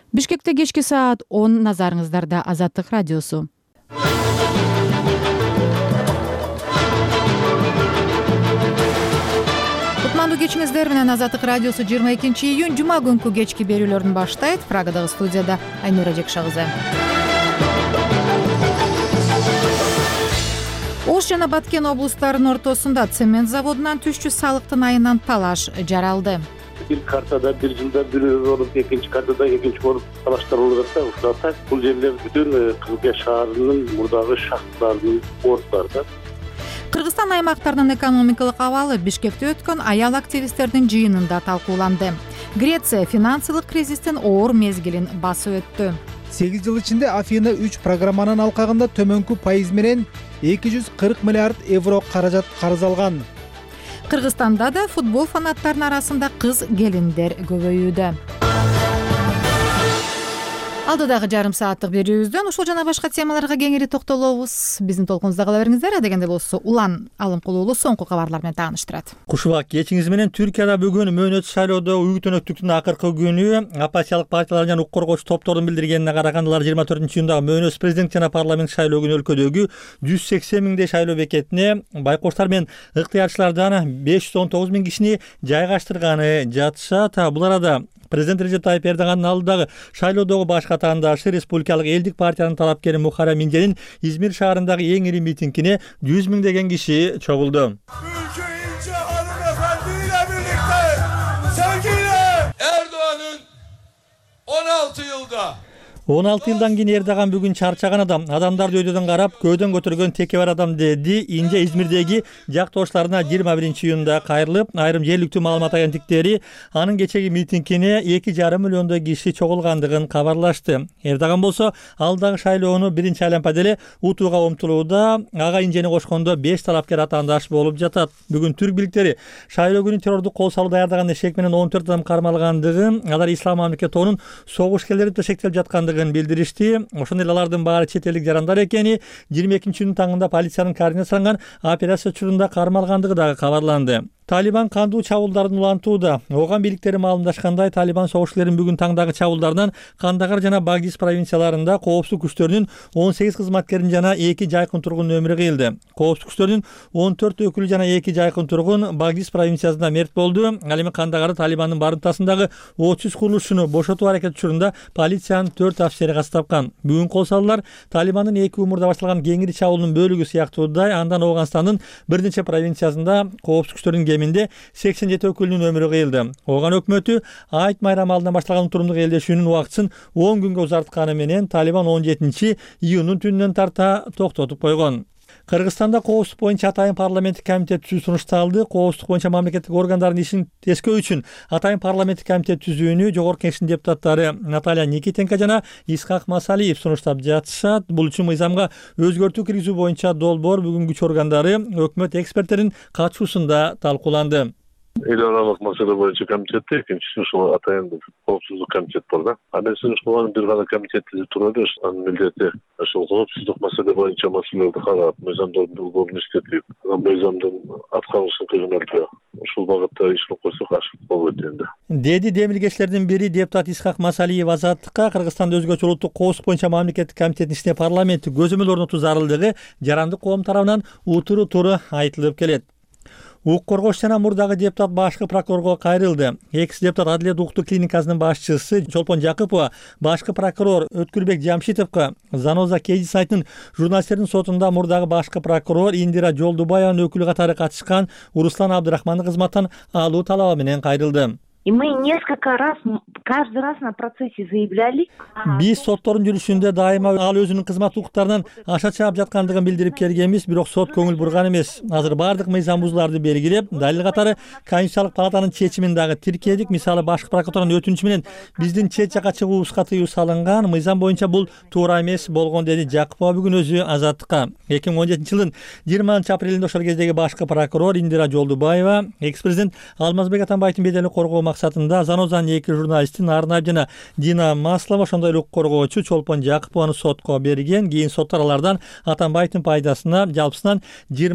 Бишкекте кечки саат 10 назарыңыздарда Азаттык радиосу. Кутмандуу кечиңиздер менен Азаттык радиосу 22-июнь жума күнкү кечки берүүлөрүн баштайт. Прагадагы студияда Айнура Жекша кызы. Ош жана Баткен облустарынын ортосунда цемент заводунан түшчү салыктын айынан талаш жаралды. Bir kartada bir жылда bir olup, ikinci kartada ikinci olup talaşlar olur da uşlarda bu yerler bütün Kızılca şaharının buradaki şahtlarının ortlarda. Кыргызстан аймактарынын экономикалык абалы Бишкекте өткөн аял активисттердин жыйынында талкууланды. Греция финансылык кризистин оор мезгилин басып өттү. 8 жыл ичинде Афина 3 программанын алкагында төмөнкү пайыз менен 240 миллиард евро каражат карыз алган. Кыргызстанда да футбол фанаттарынын арасында кыз келиндер көбөйүүдө. Алдыдагы жарым сааттык берүүбүздөн ушул жана башка темаларга кеңири токтолобуз. Биздин толкунубузда кала бериңиздер. Адегенде болсо Улан Алымкулуулу соңку кабарлар менен тааныштырат. Кушубак кечиңиз менен Түркияда бүгүн мөөнөт шайлоодо үгүт өнөктүктүн акыркы күнү оппозициялык партиялар жана укук коргоочу топтордун билдиргенине караганда 24-июндагы мөөнөт президент жана парламент шайлоо күнү өлкөдөгү 180 миңдей шайлоо бекетине байкоштар менен ыктыярчылардан 519 миң кишини жайгаштырганы жатышат. Бул арада Президент Режеп Тайип Эрдогандын алдыдагы шайлоодогу баш катаандашы Республикалык элдик партиянын талапкери Мухаррем Инженин Измир шаарындагы эң ири митингине 100 миңдеген киши чогулду. Erdoğan'ın 16 yılda 16 жылдан кийин Эрдоган бүгүн чарчаган адамдарды өйдөдөн карап көөдөн көтөргөн теке бар адам деди. Инже Измирдеги жактоштарына 21-июнда кайрылып, айрым жергиликтүү маалымат агенттиктери анын кечеги митингине 2,5 миллиондой киши чогулгандыгын кабарлашты. Эрдоган болсо алдагы шайлоону биринчи айланпада эле утууга умтулууда. Ага Инжени кошкондо 5 талапкер атаандаш болуп жатат. Бүгүн түрк бийликтери шайлоо күнү террордук кол салуу даярдаган эшек менен 14 адам кармалгандыгын, алар ислам мамлекети тобунун согушкерлери шектелип жаткандыгын билдиришти. Ошондой эле алардын баары чет элдик жарандар экени 22-июнь таңында полициянын координацияланган операция учурунда кармалгандыгы дагы кабарланды. Талибан кандуу чабуулдарын улантууда. Ооган бийликтери маалымдашкандай, Талибан согушчуларын бүгүн таңдагы чабуулдарынан Кандагар жана Багдис провинцияларында коопсуздук күчтөрүнүн 18 кызматкерин жана 2 жайкын тургундун өмүрү кыйылды. Коопсуздук күчтөрүнүн 14 өкүлү жана 2 жайкын тургун Багдис провинциясында мерт болду. Ал эми Кандагарды Талибандын барымтасындагы 30 курулушуну бошотуу аракети учурунда полициянын 4 офицери кастапкан. Бүгүн кол салуулар Талибандын 2 умурда башталган кеңири чабуулунун бөлүгү сыяктуудай. Андан Ооганстандын бир нече провинциясында коопсуздук күчтөрүнүн 87 өкүлүнүн өмүрү кыйылды. Ооган өкмөтү Айт майрамы алдынан башталган турумдук элдешүүнүн убактысын 10 күнгө узартканы менен Талибан 17-июнун түнүнөн тарта токтотуп койгон. Кыргызстанда коопсуздук боюнча Атайын парламенттик комитет түзүү сунушталды. Коопсуздук боюнча мамлекеттик органдардын ишин тескөө үчүн Атайын парламенттик комитет түзүүнү Жогорку Кеңештин депутаттары Наталья Никитенко жана Исхак Масалиев сунуштап жатышат. Бул үчүн мыйзамга өзгөртүү киргизүү боюнча долбоор бүгүн күч органдары, өкмөт эксперттеринин катышуусунда талкууланды. El aralıq masala boyunca komitette, ikincisi uşul Atayın Koopsuzluk komitet var da. Hani siz uşulan bir gana komitette turuyoruz. Hani milleti uşul koopsuzluk masala boyunca masalalarda karab, mezamdan bulduğunu istetip, mezamdan atkalısını kırınırdı. Uşul bağıtta işini koysa karşılık bol ötüğünde. Dedi demilgeçlerden biri deputat Исхак Масалиев Азаттыкка Кыргызстанда өзгөчө улуттук коопсуздук боюнча мамлекеттик комитеттин ичинде парламенттик көзөмөл орнотуу зарылдыгы жарандык коом тарабынан утуру айтылып келет. Укук коргоочу жана мурдагы депутат башкы прокурорго кайрылды. Экс депутат Адилет укуктук клиникасынын башчысы Чолпон Жакыпова башкы прокурор Өткүлбек Жамшитовго Заноза Кеди сайтынын журналисттердин сотунда мурдагы башкы прокурор Индира Жолдубаеванын өкүлү катары катышкан Руслан Абдрахманды кызматтан алуу талабы менен кайрылды. И мы несколько раз, каждый раз на процессе заявляли. Биз соттордун жүрүшүндө дайыма ал өзүнүн кызмат укуктарынан аша чаап жаткандыгын билдирип келгенбиз, бирок сот көңүл бурган эмес. Азыр бардык мыйзам бузууларды белгилеп, далил катары Конституциялык палатанын чечимин дагы тиркедик. Мисалы башкы прокуратуранын өтүнүчү менен биздин чет жака чыгуубузга тыюу салынган. Мыйзам боюнча бул туура эмес болгон, деди Жакыпова бүгүн өзү Азаттыкка. 2017-жылдын 20-апрелинде ошол кездеги башкы прокурор Индира Жолдубаева экс-президент Алмазбек Атамбаевдин беделин коргоо максатында Занозанын 2 журналисти Нарынбек жана Дина Маслова, ошондой эле укук коргоочу Чолпон Жакыпованы сотко берген. Кийин соттор алардан Атамбаевдин пайдасына жалпысынан 20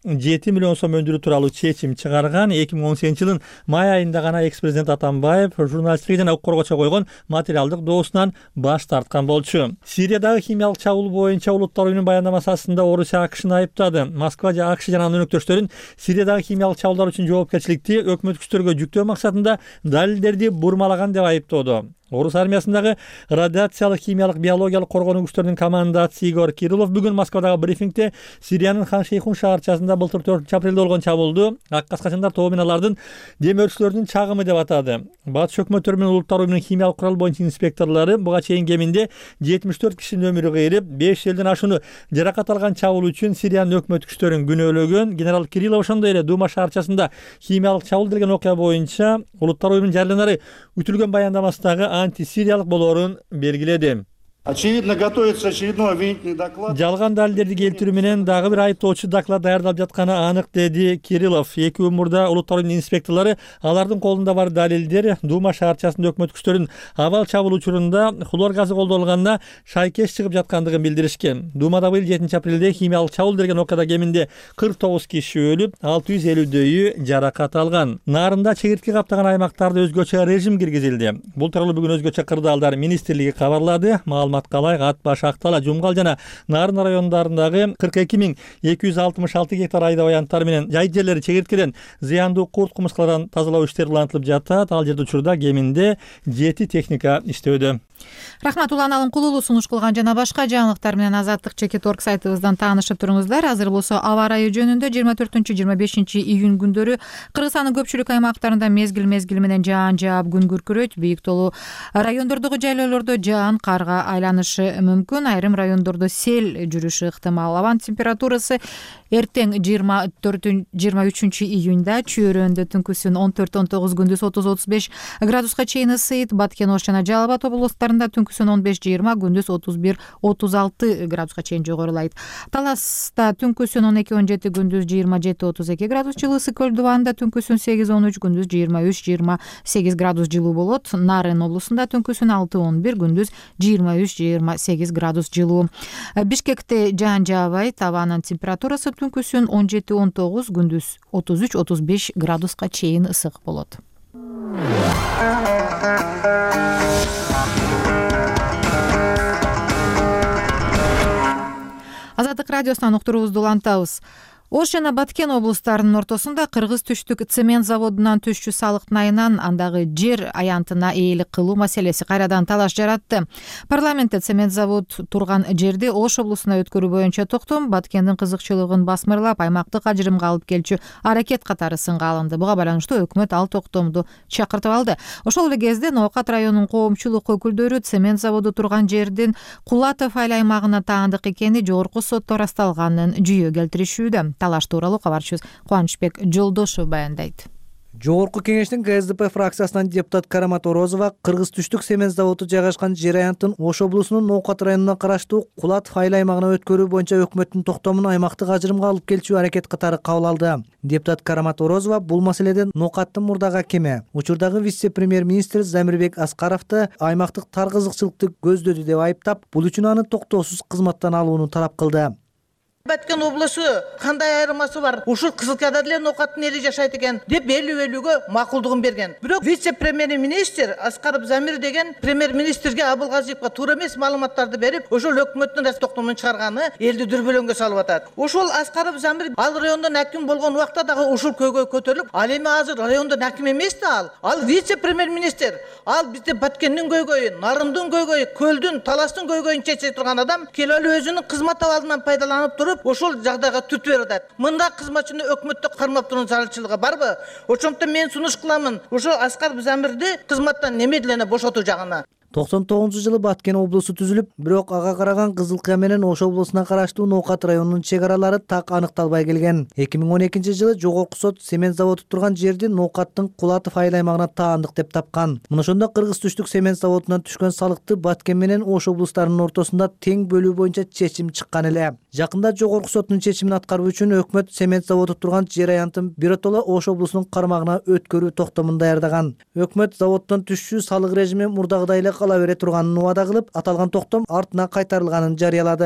7 миллион сом өндүрүү тууралуу чечим чыгарган. 2018-жылдын май айында гана экс-президент Атамбаев журналисттерге жана укук коргоочуга койгон материалдык доосунан баш тарткан болчу. Сириядагы химиялык чабуул боюнча Улуттар уюмунун баяндамасы астында Орусия АКШны айыптады. Москва АКШ жана анын өнөктөштөрүн Сириядагы химиялык чабуулдар үчүн жоопкерчиликти өкмөт күчтөргө жүктөө максатында далилдерди бурмалаган деп айыптоодо. Орус армиясындагы радиациялык, химиялык, биологиялык коргонуу күчтөрүнүн командасы Игорь Кириллов бүгүн Москвадагы брифингде Сириянын Хан Шейхун шаарчасында былтыр 4-апрелде болгон чабуулду ак каскачандар тобу менен алардын демөөрчүлөрүнүн чагымы деп атады. Батыш өкмөттөрү менен Улуттар уюмунун химиялык курал боюнча инспекторлору буга чейин кеминде 74 кишинин өмүрү кыйрып, 5 элден ашууну жаракат алган чабуул үчүн Сириянын өкмөт күчтөрүн күнөөлөгөн. Генерал Кириллов ошондой эле Дума шаарчасында химиялык чабуул делген окуя боюнча Улуттар уюмунун жарланары үтүлгөн баяндамасындагы антисириялык болоорун белгиледи. Очевидно, готовится очередной обвинительный доклад. Жалган далилдерди келтирүү менен дагы бир айыптоочу доклад даярдалып жатканы анык, деди Кириллов. 2 күн мурда Улуттар уюмунун инспекторлору алардын колунда бар далилдер Дума шаарчасында өкмөт күчтөрүнүн абал чабуул учурунда хлор газы колдонулганына шайкеш чыгып жаткандыгын билдиришкен. Думада быйыл 7 апрелде химиялык чабуул деген окуяда кеминде 49 киши өлүп, 650дөйү жаракат алган. Нарында чегиртки каптаган аймактарда өзгөчө режим киргизилди. Бул тууралуу бүгүн өзгөчө кырдаалдар министрлиги кабарлады. Маткалай, Атбаш, Актала, Жумгал жана Нарын райондорундагы 42.266 гектар айда аянттар менен жай жерлери чегирткеден зыяндуу курт кумурскалардан тазалоо иштери улантылып жатат. Ал жерде учурда кеминде 7 техника иштөөдө. Рахмат, Улан Кулулу сунуш кылган жана башка жаңылыктар менен Азаттык.org сайтыбыздан таанышып туруңуздар. Азыр болсо аба ырайы жөнүндө 24-25 июнь күндөрү Кыргызстандын көпчүлүк аймактарында мезгил менен жаан жаап күн күркүрөйт. Бийик толуу райондордогу жайлоолордо жаан карга айланышы мүмкүн. Айрым райондордо сел жүрүшү ыктымал. Абанын температурасы эртең 23 июнда чүйөрөндө түнкүсүн 14-19, күндүз 30-35 градуска чейин ысыйт. Баткен Ош жана Жалал Абад облустарында түнкүсүн 15-20, күндүз 31-36 градуска чейин жогорулайт. Таласта түнкүсүн 12-17, күндүз 27-32 градус жылуу. Ысык Көл дубанында түнкүсүн 8-13, күндүз 23-28 градус жылуу болот. Нарын облусунда түнкүсүн 6-11, күндүз 23-28 градус жылуу. Бишкекте жаан жаабайт. Абанын температурасы түнкүсүн 17-19, күндүз 33-35 градуска чейин ысык болот. Азаттык радиосунан уктуруубузду улантабыз. Ош жана Баткен облустарынын ортосунда Кыргыз түштүк цемент заводунан түшчү салыктын айынан андагы жер аянтына ээлик кылуу маселеси кайрадан талаш жаратты. Парламентте цемент завод турган жерди Ош облусуна өткөрүү боюнча токтом Баткендин кызыкчылыгын басмырлап, аймактык ажырымга алып келчү аракет катары сынга алынды. Буга байланыштуу өкмөт ал токтомду чакыртып алды. Ошол эле кезде Ноокат районунун коомчулук өкүлдөрү цемент заводу турган жердин Кулатов айыл аймагына таандык экени жогорку сотто ырасталганын жүйө келтиришүүдө. Талаш тууралуу кабарчыбыз Кубанычбек Жолдошов баяндайт. Жогорку кеңештин КСДП фракциясынан депутат Карамат Орозова Кыргыз түштүк цемент заводу жайгашкан жер аянтын Ош облусунун Ноокат районуна караштуу Кулатов айыл аймагына өткөрүү боюнча өкмөттүн токтомун аймактык ажырымга алып келчү аракет катары кабыл алды. Депутат Карамат Орозова бул маселеден Ноокаттын мурдагы акими, учурдагы вице-премьер-министр Замирбек Аскаровду аймактык тар кызыкчылыкты көздөдү деп айыптап, бул үчүн аны токтоосуз кызматтан алууну талап кылды. Баткен облусу кандай айырмасы бар? Ушул Кызылкада деле Ноокаттын эли жашайт экен деп белүү-белүүгө макулдугун берген. Бирок вице-премьер-министр Аскаров Замир деген премьер-министрге Абылгазиевге туура эмес маалыматтарды берип, ошол өкмөттүн токтомун чыгарганы элди дүрбөлөңгө салып атат. Ошол Аскаров Замир ал райондон аким болгон убакта дагы ушул көйгөй көтөрүлүп, ал эми азыр райондон аким эмес да ал вице-премьер-министр. Ал бизде Баткендин көйгөйүн, Нарындын көйгөйүн, Көлдүн, Таластын көйгөйүн чече турган адам келип өзүнүн кызмат абалынан пайдаланып туруп ошол жагдайга түртүп берип атат. Мында кызматчыны өкмөттө кармап турган зарылчылыгы барбы? Ошондуктан мен сунуш кыламын ошол Аскаров Замирди кызматтан немедленно бошотуу жагына. 99-жылы Баткен облусу түзүлүп, бирок ага караган Кызылкая менен Ош облусуна караштуу Ноокат районунун чек аралары так аныкталбай келген. 2012-жылы жогорку сот цемент заводу турган жерди Ноокаттын Кулатов айыл аймагына таандык деп тапкан. Мына ошондо Кыргыз түштүк цемент заводунан түшкөн салыкты Баткен менен Ош облустарынын ортосунда тең бөлүү боюнча чечим чыккан эле. Жакында жогорку соттун чечимин аткаруу үчүн өкмөт цемент заводу турган жер аянтын биротоло Ош облусунун кармагына өткөрүү токтомун даярдаган. Өкмөт заводдон түшчү салык режими мурдагыдай эле кала бере турганын убада кылып, аталган токтом артына кайтарылганын жарыялады.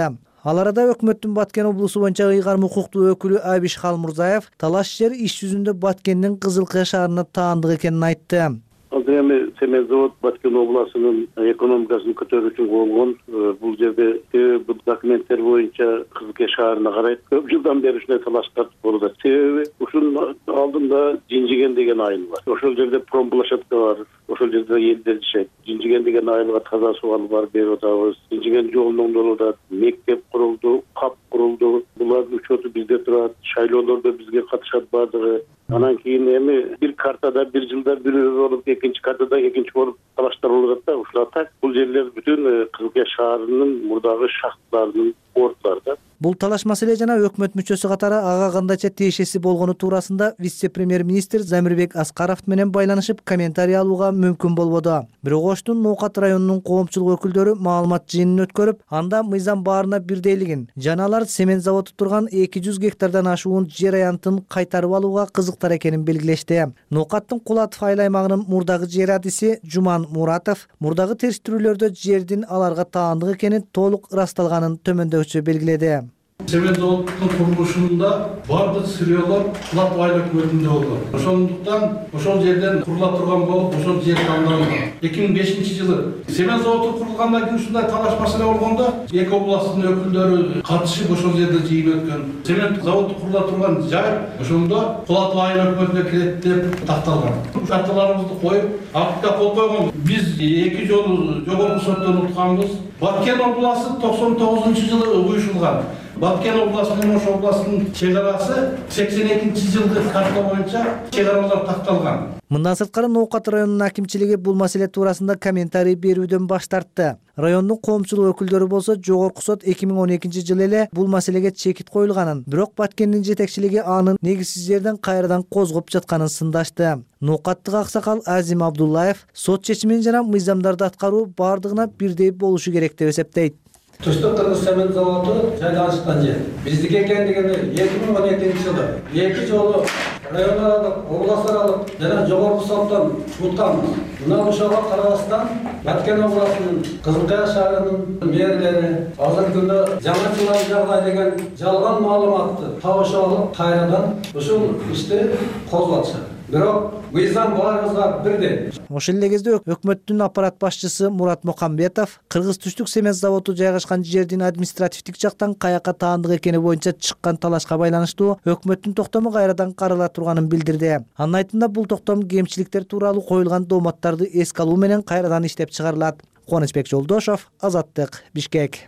Ал арада өкмөттүн Баткен облусу боюнча ыйгарым укуктуу өкүлү Абиш Халмурзаев талаш жер иш жүзүндө Баткендин Кызылкыя шаарына таандык экенин айтты. Азыр эми цемент завод Баткен областынын экономикасын көтөрүү үчүн курулгон. Бул жерде бул документтер боюнча Кызылкыя шаарына карайт. Көп жылдан бери ушундай талаштар болуп атат. Себеби ушунун алдында Жинжиген деген айыл бар. Ошол жерде промплощадка бар. Ошол жерде элдер жашайт. Жинжиген деген айылга таза суу алып барып берип атабыз. Жинжиген жолун оңдолуп атат. Мектеп курулду, кап курулду. Булардын учету бизде турат. Шайлоолордо бизге катышат баардыгы. Анан кийин эми бир картада бир жылда бир болуп, экинчи картада экинчи болуп талаштар болуп атат да. Ушул так бул жерлер бүтүн Кызылкыя шаарынын мурдагы шахталарынын портлары да. Бул талаш маселе жана өкмөт мүчөсү катары ага кандайча тиешеси болгону туурасында вице-премьер-министр Замирбек Аскаров менен байланышып комментарий алууга мүмкүн болбоду. Бирок Оштун Ноокат районунун коомчулук өкүлдөрү маалымат жыйынын өткөрүп, анда мыйзам баарына бирдейлигин жана алар цемент заводу турган 200 гектардан ашуун жер аянтын кайтарып алууга кызыктар экенин белгилешти. Ноокаттын Кулатов айыл аймагынын мурдагы жер адиси Жуман Муратов мурдагы териштирүүлөрдө жердин аларга таандык экени толук ырасталганын төмөндөгүчө белгиледи. Цемент заводунун курулушунда бардык сырьёлор Кулатов айыл өкмөтүндө болгон. Ошондуктан ошол жерден курула турган болуп, ошол жер тандалган. 2005-жылы цемент заводу курулгандан кийин ушундай талаш маселе болгондо эки областтын өкүлдөрү катышып ошол жерде жыйын өткөн. Цемент заводу курула турган жай ошондо Кулатов айыл өкмөтүнө кирет деп такталган. Шарттарыбызды коюп, актка кол койгон. Биз эки жолу жогорку соттон утканбыз. Баткен областы 99-жылы уюшулган. Баткен областы менен Ош областынын чек арасы 82-жылгы карта боюнча чек аралар такталган. Мындан сырткары Ноокат районунун акимчилиги бул маселе туурасында комментарий берүүдөн баш тартты. Райондун коомчулук өкүлдөрү болсо Жогорку сот 2012-жылы эле бул маселеге чекит коюлганын, бирок Баткендин жетекчилиги анын негизсиз жерден кайрадан козгоп жатканын сындашты. Ноокаттык аксакал Азим Абдуллаев сот чечимин жана мыйзамдарды аткаруу бардыгына бирдей болушу керек деп эсептейт. Түштүк Кыргыз цемент заводу жайлашкан жер. Биздики экендигини 2012-жылы эки жолу район аралык, облас аралык жана жогорку соттон утканбыз. Мына ошого карабастан Баткен областынын Кызылкыя шаарынын мэрлери азыркы күндө жаңачылар жагдай деген жалган маалыматты табышып алып, кайрадан ушул ишти козготушат. Бирок мыйзам баарыбызга бирдей. Ошол эле кезде өкмөттүн аппарат башчысы Мурат Мукамбетов Кыргыз түштүк цемент заводу жайгашкан жердин административдик жактан каяка таандык экени боюнча чыккан талашка байланыштуу өкмөттүн токтому кайрадан карала турганын билдирди. Анын айтымында бул токтом кемчиликтер тууралуу коюлган дооматтарды эске алуу менен кайрадан иштеп чыгарылат. Кубанычбек Жолдошов, Азаттык, Бишкек.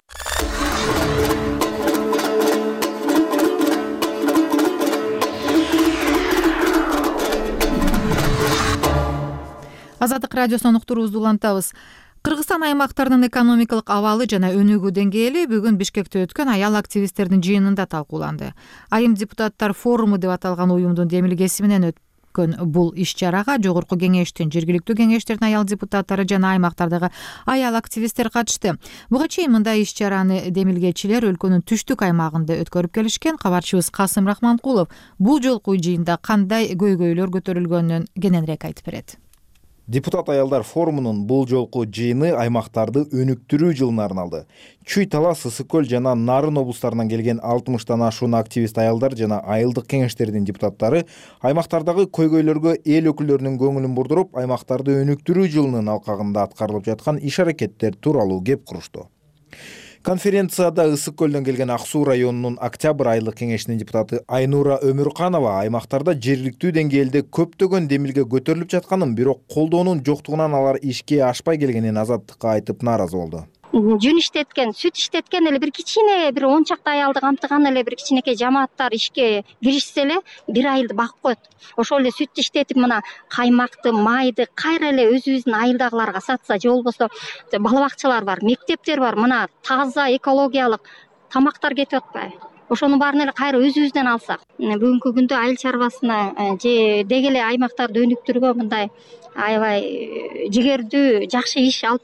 Азаттык радиосунан уктуруубузду улантабыз. Кыргызстан аймактарынын экономикалык абалы жана өнүгүү деңгээли бүгүн Бишкекте өткөн аял активисттердин жыйынында талкууланды. Айым депутаттар форуму деп аталган уюмдун демилгеси менен өткөн бул иш-чарага жогорку кеңештин, жергиликтүү кеңештердин аял депутаттары жана аймактардагы аял активисттер катышты. Буга чейин мындай иш-чараны демилгечилер өлкөнүн түштүк аймагында өткөрүп келишкен. Кабарчыбыз Касым Рахманкулов бул жолку жыйында кандай көйгөйлөр көтөрүлгөнүн кененирээк айтып берет. Депутат аялдар форумунун бул жолку жыйыны аймактарды өнүктүрүү жылына арналды. Чүй, Талас, Ысык көл жана Нарын облустарынан келген 60тан ашуун активист аялдар жана айылдык кеңештердин депутаттары аймактардагы көйгөйлөргө эл өкүлдөрүнүн көңүлүн бурдуруп, аймактарды өнүктүрүү жылынын алкагында аткарылып жаткан иш-аракеттер тууралуу кеп курушту. Конференцияда Ысык көлдөн келген Ак Суу районунун Октябрь айылдык кеңешинин депутаты Айнура Өмүрканова аймактарда жергиликтүү деңгээлде көптөгөн демилге көтөрүлүп жатканын, бирок колдоонун жоктугунан алар ишке ашпай келгенин Азаттыкка айтып нааразы болду. Жүн иштеткен, сүт иштеткен эле бир кичине, бир 10 чакты аялды камтыган эле бир кичинекей жамааттар ишке киришсе эле бир айылды багып коет. Ошол эле сүт иштетип мына каймакты, майды кайра эле өзүбүздүн айылдагыларга сатса, же болбосо бала бакчалар бар, мектептер бар, мына таза экологиялык тамактар кетип атпайбы? ошонун баарын эле кайра өзүбүздөн алсак, бүгүнкү күндө айыл чарбасына же деги эле аймактарды өнүктүрүүгө мындай аябай жигердүү жакшы иш алып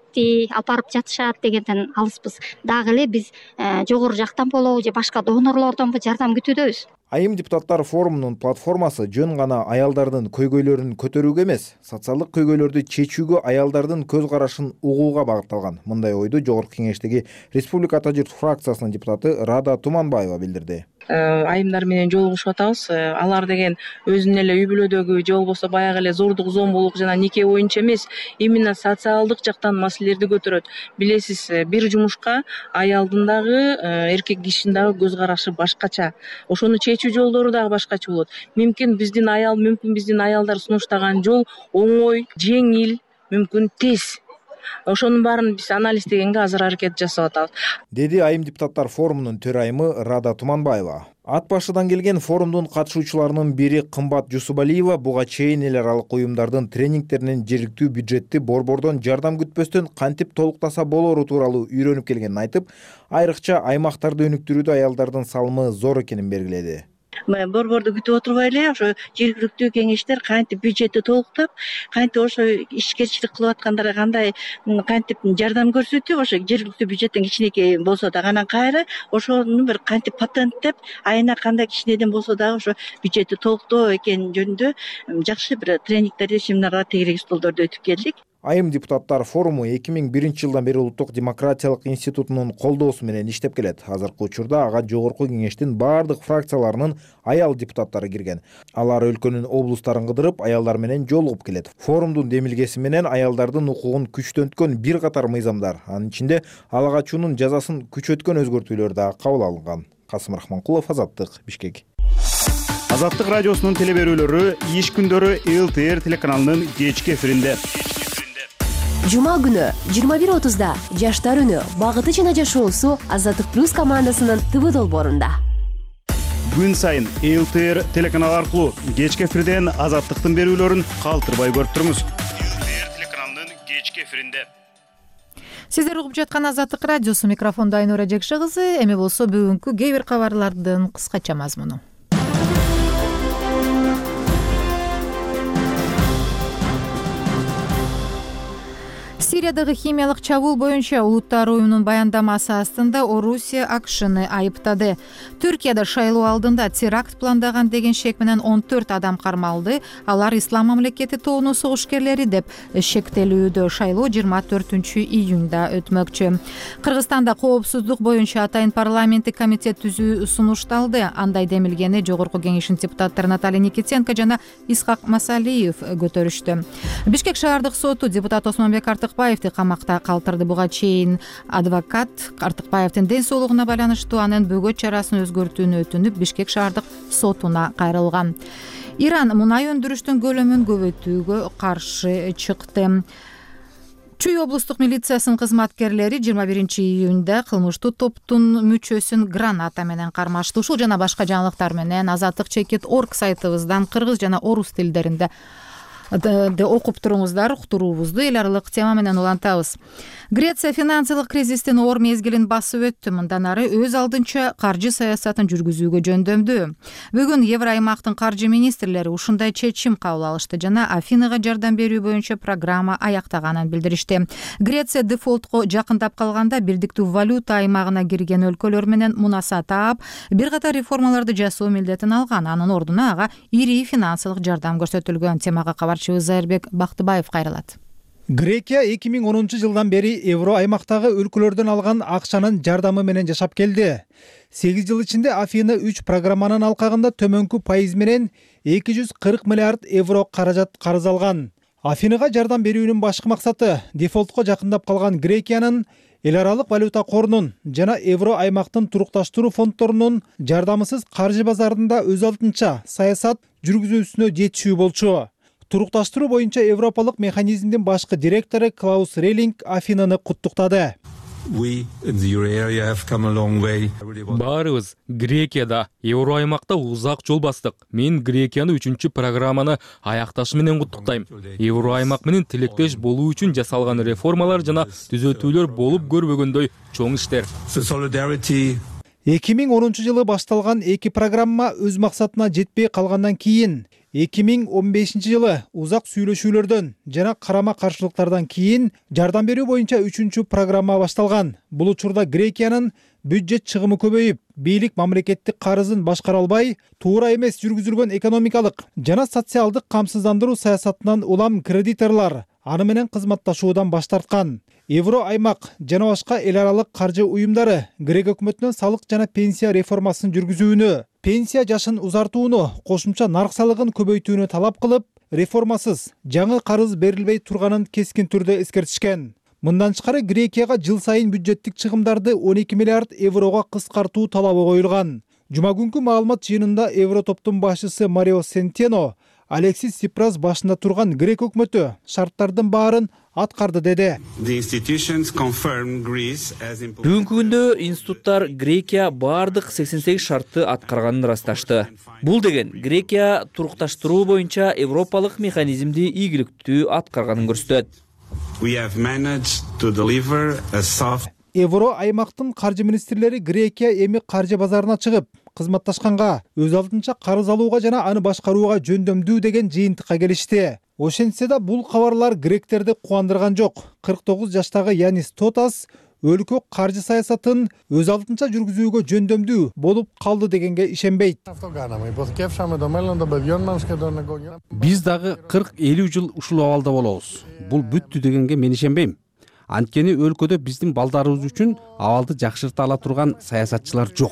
барып жатышат дегенден алыспыз. Дагы эле биз жогору жактан болобу же башка донорлордонбу жардам күтүүдөбүз. Айым депутаттар форумунун платформасы жөн гана аялдардын көйгөйлөрүн көтөрүүгө эмес, социалдык көйгөйлөрдү чечүүгө аялдардын көз карашын угууга багытталган. Мындай ойду Жогорку Кеңештеги Республика Ата журт фракциясынын депутаты Рада Туманбаева билдирди. Айымдар менен жолугушуп атабыз. Алар деген өзүнүн эле үй бүлөдөгү же болбосо баягы эле зордук зомбулук жана нике боюнча эмес, именно социалдык жактан маселелерди көтөрөт. Билесиз, бир жумушка аялдын дагы, эркек кишинин дагы көз карашы башкача. Ошону чечүү жолдору дагы башкача болот. Мүмкүн биздин аялдар сунуштаган жол оңой, жеңил, мүмкүн тез. Ошонун баарын биз анализдегенге азыр аракет жасап атабыз, деди Айым депутаттар форумунун төрайымы Рада Туманбаева. Ат башыдан келген форумдун катышуучуларынын бири Кымбат Жусубалиева буга чейин эл аралык уюмдардын тренингтеринен жергиликтүү бюджетти борбордон жардам күтпөстөн кантип толуктаса болору тууралуу үйрөнүп келгенин айтып, айрыкча аймактарды өнүктүрүүдө аялдардын салымы зор экенин белгиледи. Борборду күтүп отурбай эле ошо жергиликтүү кеңештер кантип бюджетти толуктап, кантип ошо ишкерчилик кылып аткандарга кантип жардам көрсөтүп, ошо жергиликтүү бюджеттен кичинекей болсо дагы анан кайра ошону бир кантип патенттеп, айына кандай кичинеден болсо дагы ошо бюджетти толуктоо экени жөнүндө жакшы бир тренингдерди, семинарлар, тегерек столдорду өтүп келдик. Айым депутаттар форуму 2001 жылдан бери Улуттук демократиялык институтунун колдоосу менен иштеп келет. Азыркы учурда ага Жогорку Кеңештин бардык фракцияларынын аял депутаттары кирген. Алар өлкөнүн облустарын кыдырып, аялдар менен жолугуп келет. Форумдун демилгеси менен аялдардын укугун күчтөнткөн бир катар мыйзамдар, анын ичинде ала качуунун жазасын күчөткөн өзгөртүүлөр дагы кабыл алынган. Касым Рахманкулов, Азаттык, Бишкек. Азаттык радиосунун телеберүүлөрү иш күндөрү ЛТР телеканалынын кечки эфиринде. Жума күнү 21:30 Жаштар үнү багыты жана жашоосу Азаттык плюс командасынын ТВ долбоорунда. Күн сайын ЛТР телеканалы аркылуу кечки эфирден Азаттыктын берүүлөрүн калтырбай көрүп туруңуз. ЛТР телеканалынын кечки эфиринде. Сиздер угуп жаткан Азаттык радиосу, микрофондо Айнура Жекши кызы. Эми болсо бүгүнкү кээ бир кабарлардын кыскача мазмуну. Сириядагы химиялык чабуул боюнча Улуттар уюмунун баяндамасы астында Орусия АКШны айыптады. Түркияда шайлоо алдында теракт пландаган деген шек менен 14 адам кармалды. Алар Ислам мамлекети тобунун согушкерлери деп шектелүүдө. Шайлоо 24 июнда өтмөкчү. Кыргызстанда коопсуздук боюнча атайын парламенттик комитет түзүү сунушталды. Андай демилгени Жогорку Кеңештин депутаттары Наталья Никитенко жана Исхак Масалиев көтөрүштү. Бишкек шаардык соту депутат Осмонбек Артыкбаевди камакта калтырды. Буга чейин адвокат Артыкбаевдин ден соолугуна байланыштуу анын бөгөт чарасын өзгөртүүнү өтүнүп Бишкек шаардык сотуна кайрылган. Иран мунай өндүрүштүн көлөмүн көбөйтүүгө каршы чыкты. Чүй облустук милициясынын кызматкерлери 21 июнда кылмыштуу топтун мүчөсүн граната менен кармашты. Ушул жана башка жаңылыктар менен Азаттык.org сайтыбыздан кыргыз жана орус тилдеринде окуп туруңуздар. Уктуруубузду эл аралык тема менен улантабыз. Греция финансылык кризистин оор мезгилин басып өттү. Мындан ары өз алдынча каржы саясатын жүргүзүүгө жөндөмдүү. Бүгүн Евроаймактын каржы министрлери ушундай чечим кабыл алышты жана Афинага жардам берүү боюнча программа аяктаганын билдиришти. Греция дефолтко жакындап калганда бирдиктүү валюта аймагына кирген өлкөлөр менен мунаса таап, бир катар реформаларды жасоо милдетин алган. Анын ордуна ага ири финансылык жардам көрсөтүлгөн. Темага кабарчыбыз Зайырбек Бактыбаев кайрылат. Грекия 2010 жылдан бери евро аймактагы өлкөлөрдөн алган акчанын жардамы менен жашап келди. 8 жыл ичинде Афина 3 программанын алкагында төмөнкү пайыз менен 240 миллиард евро каражат карыз алган. Афинага жардам берүүнүн башкы максаты дефолтко жакындап калган Грекиянын эл аралык валюта корунун жана евро аймактын турукташтыруу фонддорунун жардамысыз каржы базарында өз алдынча саясат жүргүзүүсүнө жетишүү болчу. Турукташтыруу боюнча Европалык механизмдин башкы директору Клаус Рейлинг Афинаны куттуктады. Баарыбыз Грекияда, евро аймакта узак жол бастык. Мен Грекияны 3 программаны аякташы менен куттуктайм. Евро аймак менен тилектеш болуу үчүн жасалган реформалар жана түзөтүүлөр болуп көрбөгөндөй чоң иштер. 2010 башталган эки программа өз максатына жетпей калгандан кийин 2015 жылы узак сүйлөшүүлөрдөн жана карама каршылыктардан кийин жардам берүү боюнча 3 программа башталган. Бул учурда Грекиянын бюджет чыгымы көбөйүп, бийлик мамлекеттик карызын башкара албай, туура эмес жүргүзүлгөн экономикалык жана социалдык камсыздандыруу саясатынан улам кредиторлор аны менен кызматташуудан баш тарткан. Евро аймак жана башка эл аралык каржы уюмдары Грек өкмөтүнөн салык жана пенсия реформасын жүргүзүүнү, пенсия жашын узартууну, кошумча нарк салыгын көбөйтүүнү талап кылып, реформасыз жаңы карыз берилбей турганын кескин түрдө эскертишкен. Мындан тышкары Грекияга жыл сайын бюджеттик чыгымдарды 12 миллиард еврого кыскартуу талабы коюлган. Жума күнкү маалымат жыйынында Евротоптун башчысы Марио Сентено Алексис Сипрас башында турган Грек өкмөтү шарттардын баарын аткарды деди. Бүгүнкү күндө институттар Грекия бардык 88 шартты аткарганын ырасташты. Бул деген Грекия турукташтыруу боюнча европалык механизмди ийгиликтүү аткарганын көрсөтөт. Евро аймактын каржы министрлери Грекия эми каржы базарына чыгып, кызматташканга, өз алдынча карыз алууга жана аны башкарууга жөндөмдүү деген жыйынтыкка келишти. Ошентсе да бул кабарлар гректерди кубандырган жок. 49 жаштагы Янис Тотас өлкө каржы саясатын өз алдынча жүргүзүүгө жөндөмдүү болуп калды дегенге ишенбейт. Биз дагы 40-50 жыл ушул абалда болобуз. Бул бүттү дегенге мен ишенбейм. Анткени өлкөдө биздин балдарыбыз үчүн абалды жакшырта ала турган саясатчылар жок.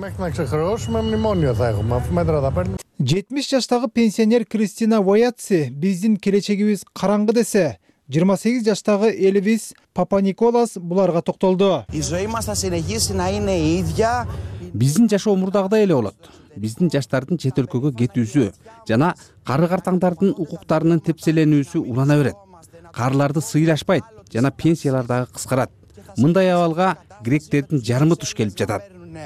70 жаштагы пенсионер Кристина Воятси биздин келечегибиз караңгы десе, 28 жаштагы Элвис Папаниколас буларга токтолду. Биздин жашоо мурдагыдай эле болот. Биздин жаштардын чет өлкөгө кетүүсү жана кары картаңдардын укуктарынын тепселенүүсү улана берет. Карларды сыйлашпайт жана пенсиялар дагы кыскарат. Мындай абалга гректердин жарымы туш келип жатат.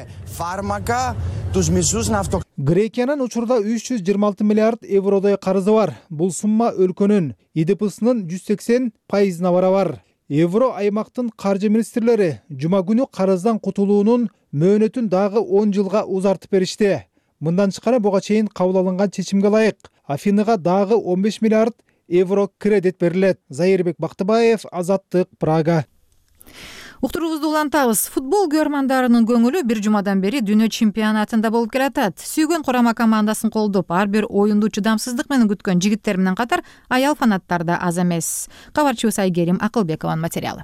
Грекиянын учурда 326 миллиард евродой карызы бар. Бул сумма өлкөнүн ИДПсынын 180%-на барабар. Евро аймактын каржы министрлери жума күнү карыздан кутулуунун мөөнөтүн дагы 10 жылга узартып беришти. Мындан тышкары буга чейин кабыл алынган чечимге ылайык Афинага дагы 15 миллиард евро кредит берилет. Зайырбек Бактыбаев, Азаттык, Прага. Уктуруубузду улантабыз. Футбол көрмандарынын көңүлү бир жумадан бери дүйнө чемпионатында болуп келатат. Сүйгөн курама командасын колдоп, ар бир оюнду чыдамсыздык менен күткөн жигиттер менен катар аял фанаттар да аз эмес. Кабарчыбыз Айгерим Акылбекованын материалы.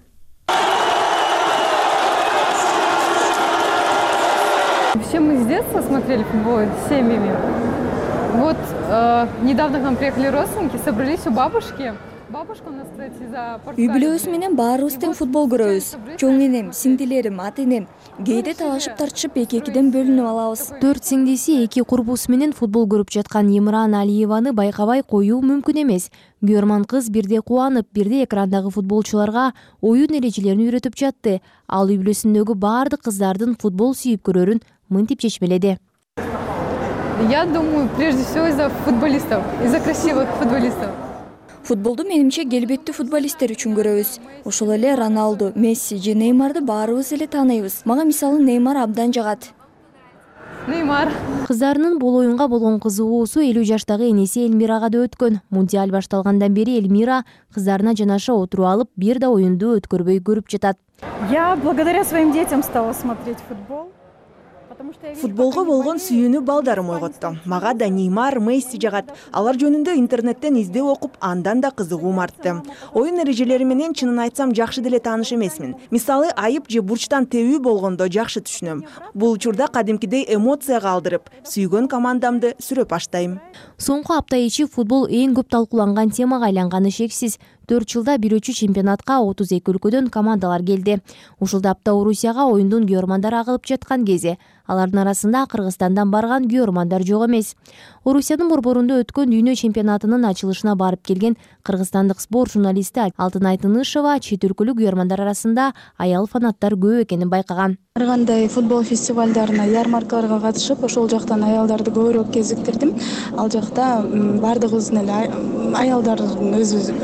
Все мы с детства смотрели футбол с семьями. Вот недавно к нам приехали родственники, собрались у бабушки. Үй бүлөбүз менен баарыбыз тең футбол көрөбүз. Чоң энем, сиңдилерим, ата энем кээде талашып тартышып эки-экиден бөлүнүп алабыз. 4 сиңдиси 2 курбусу менен футбол көрүп жаткан Имран Алиеваны байкабай коюу мүмкүн эмес. Көрман кыз бирде кубанып, бирде экрандагы футболчуларга оюн эрежелерин үйрөтүп жатты. Ал үй бүлөсүндөгү баардык кыздардын футбол сүйүп көрөрүн мынтип чечмеледи. Я думаю, прежде всего из-за футболистов, из-за красивых футболистов. Футболду менимче келбеттүү футболисттер үчүн көрөбүз. Ошол эле Роналду, Месси же Неймарды баарыбыз эле тааныйбыз. Мага мисалы Неймар абдан жагат. Неймар. Кыздарынын бул оюнга болгон кызыгуусу 50 жаштагы энеси Элмирага да өткөн. Мундиаль башталгандан бери Элмира кыздарына жанаша отуруп алып, бир да оюнду өткөрбөй көрүп жатат. Я благодаря своим детям стала смотреть футбол. Футболго болгон сүйүүнү балдарым ойготту. Мага да Неймар, Месси жагат. Алар жөнүндө интернеттен издеп окуп, андан да кызыгуум артты. Оюн эрежелери менен чынын айтсам жакшы деле тааныш эмесмин. Мисалы, айып же бурчтан тебүү болгондо жакшы түшүнөм. Бул учурда кадимкидей эмоцияга алдырып, сүйгөн командамды сүрөп баштайм. Соңку апта ичи футбол эң көп талкууланган темага айланганы шексиз. 4 жылда бирөөчү чемпионатка 32 өлкөдөн командалар келди. Ушул тапта Орусияга оюндун күйөрмандары агылып жаткан кези. Алардын арасында Кыргызстандан барган күйөрмандар жок эмес. Орусиянын борборунда өткөн дүйнө чемпионатынын ачылышына барып келген кыргызстандык спорт журналисти Алтын Айтынышева чет өлкөлүк күйөрмандар арасында аял фанаттар көп экенин байкаган. Ар кандай футбол фестивалдарына, ярмаркаларга катышып, ошол жактан аялдарды көбүрөөк кезиктирдим. Ал жакта бардыгыбыздын эле аялдар өзү биздин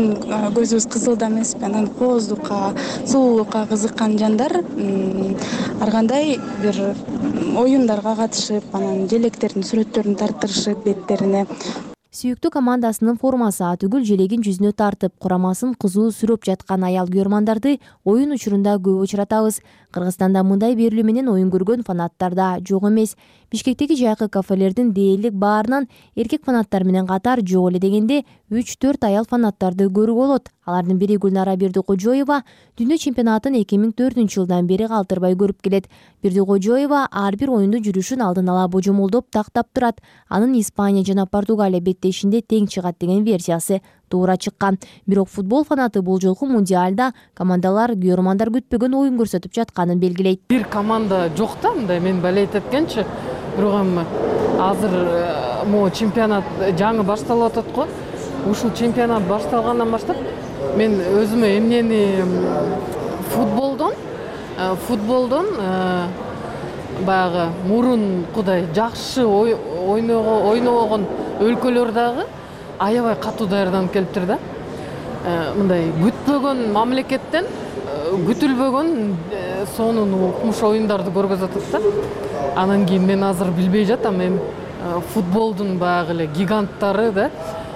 биздин көзүбүз кызылда эмеспи, анан кооздукка, сулуулукка кызыккан жандар ар кандай бир оюндарга катышып, анан желектердин сүрөттөрүн тарттырышып беттерине. Сүйүктүү командасынын формасы түгүл желегин жүзүнө тартып, курамасын кызуу сүрөп жаткан аял көрмандарды оюн учурунда көп учуратабыз. Кыргызстанда мындай берилүү менен оюн көргөн фанаттар да жок эмес. Бишкектеги жайкы кафелердин дээрлик баарынан эркек фанаттар менен катар жок эле дегенде 3-4 аял фанаттарды көрүүгө болот. Алардын бири Гүлнара Бердикожоева дүйнө чемпионатын 2004-жылдан бери калтырбай көрүп келет. Бердикожоева ар бир оюндун жүрүшүн алдын ала божомолдоп тактап турат. Анын Испания жана Португалия беттешинде тең чыгат деген версиясы туура чыккан. Бирок футбол фанаты бул жолку мундиалда командалар көрөрмандар күтпөгөн оюн көрсөтүп жатканын белгилейт. Бир команда жок да, мындай мен балет эткенчи. Бирок эми азыр могу чемпионат жаңы башталып атат го. Ушул чемпионат башталгандан баштап мен өзүмө эмнени футболдон баягы мурункудай жакшы ойногон өлкөлөр дагы аябай катуу даярданып келиптир да. Мындай күтпөгөн мамлекеттен күтүлбөгөн сонун укмуш оюндарды көргөзүп атат да. Анан кийин мен азыр билбей жатам, эми футболдун баягы эле гиганттары да,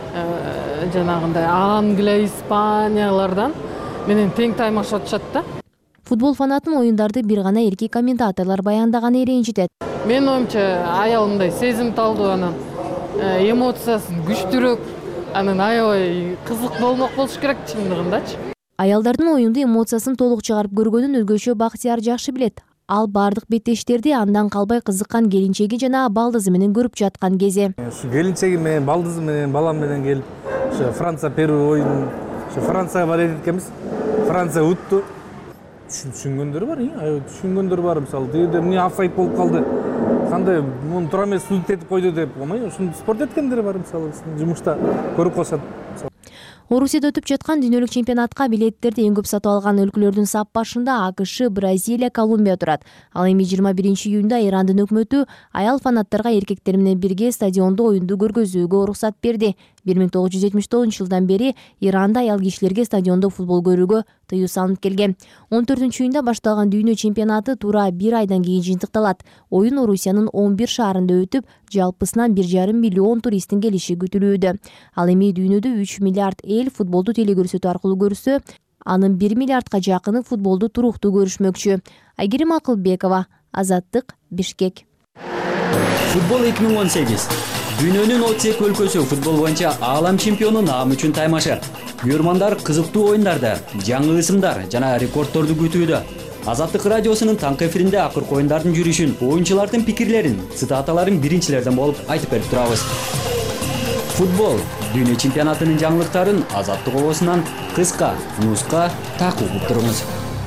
жанагындай Англия, Испаниялардан менен тең таймашып атышат да. Футбол фанатын оюндарды бир гана эркек комментаторлор баяндаганы ренжитет. Мен оюмча аял мындай сезимталдуу, анан эмоциясы күчтүүрөөк, анан аябай кызык болуш керек чындыгындачы. Аялдардын оюнду эмоциясын толук чыгарып көргөнүн өзгөчө Бактияр жакшы билет. Ал бардык беттештерди андан калбай кызыккан келинчеги жана балдызы менен көрүп жаткан кези. Келинчеги менен, балдызы менен, балам менен келип, Франция Перу оюнун, Францияга балет эткенбиз. Франция утту. Түшүнгөндөр бар, түшүнгөндөр бар. Мисалы, тигиде эмне офсайд болуп калды. Кандай муну тура эмес судит этип койду деп, ушуну спорт эткендер бар, мисалы, жумушта көрүп калышат. Орусияда өтүп жаткан дүйнөлүк чемпионатка билеттерди эң көп сатып алган өлкөлөрдүн сап башында АКШ, Бразилия, Колумбия турат. Ал эми 21-июнда Ирандын өкмөтү аял фанаттарга эркектер менен бирге стадиондо оюнду көргөзүүгө уруксат берди. 1979-жылдан бери Иранда аял кишилерге стадиондо футбол көрүүгө тыюу салынып келген. 14-июнда башталган дүйнө чемпионаты туура 1 айдан кийин жыйынтыкталат. Оюн Орусиянын 11 шаарында өтүп, жалпысынан 1,5 миллион туристтин келиши күтүлүүдө. Ал эми дүйнөдө 3 миллиард эл футболду телегөрсөтүү аркылуу көрсө, анын 1 миллиардка жакыны футболду туруктуу көрүшмөкчү. Айгерим Акылбекова, Азаттык, Бишкек. Футбол 2018. Дүйнөнүн 32 өлкөсү футбол боюнча аалам чемпиону наам үчүн таймашат. Көрөрмандар кызыктуу оюндарды, жаңы ысымдар жана рекордторду күтүүдө. Азаттык радиосунун таңкы эфиринде акыркы оюндардын жүрүшүн, оюнчулардын пикирлерин, цитаталарын биринчилерден болуп айтып берип турабыз. Футбол дүйнө чемпионатынын жаңылыктарын Азаттык обосунан кыска, нуска такып угуп туруңуз.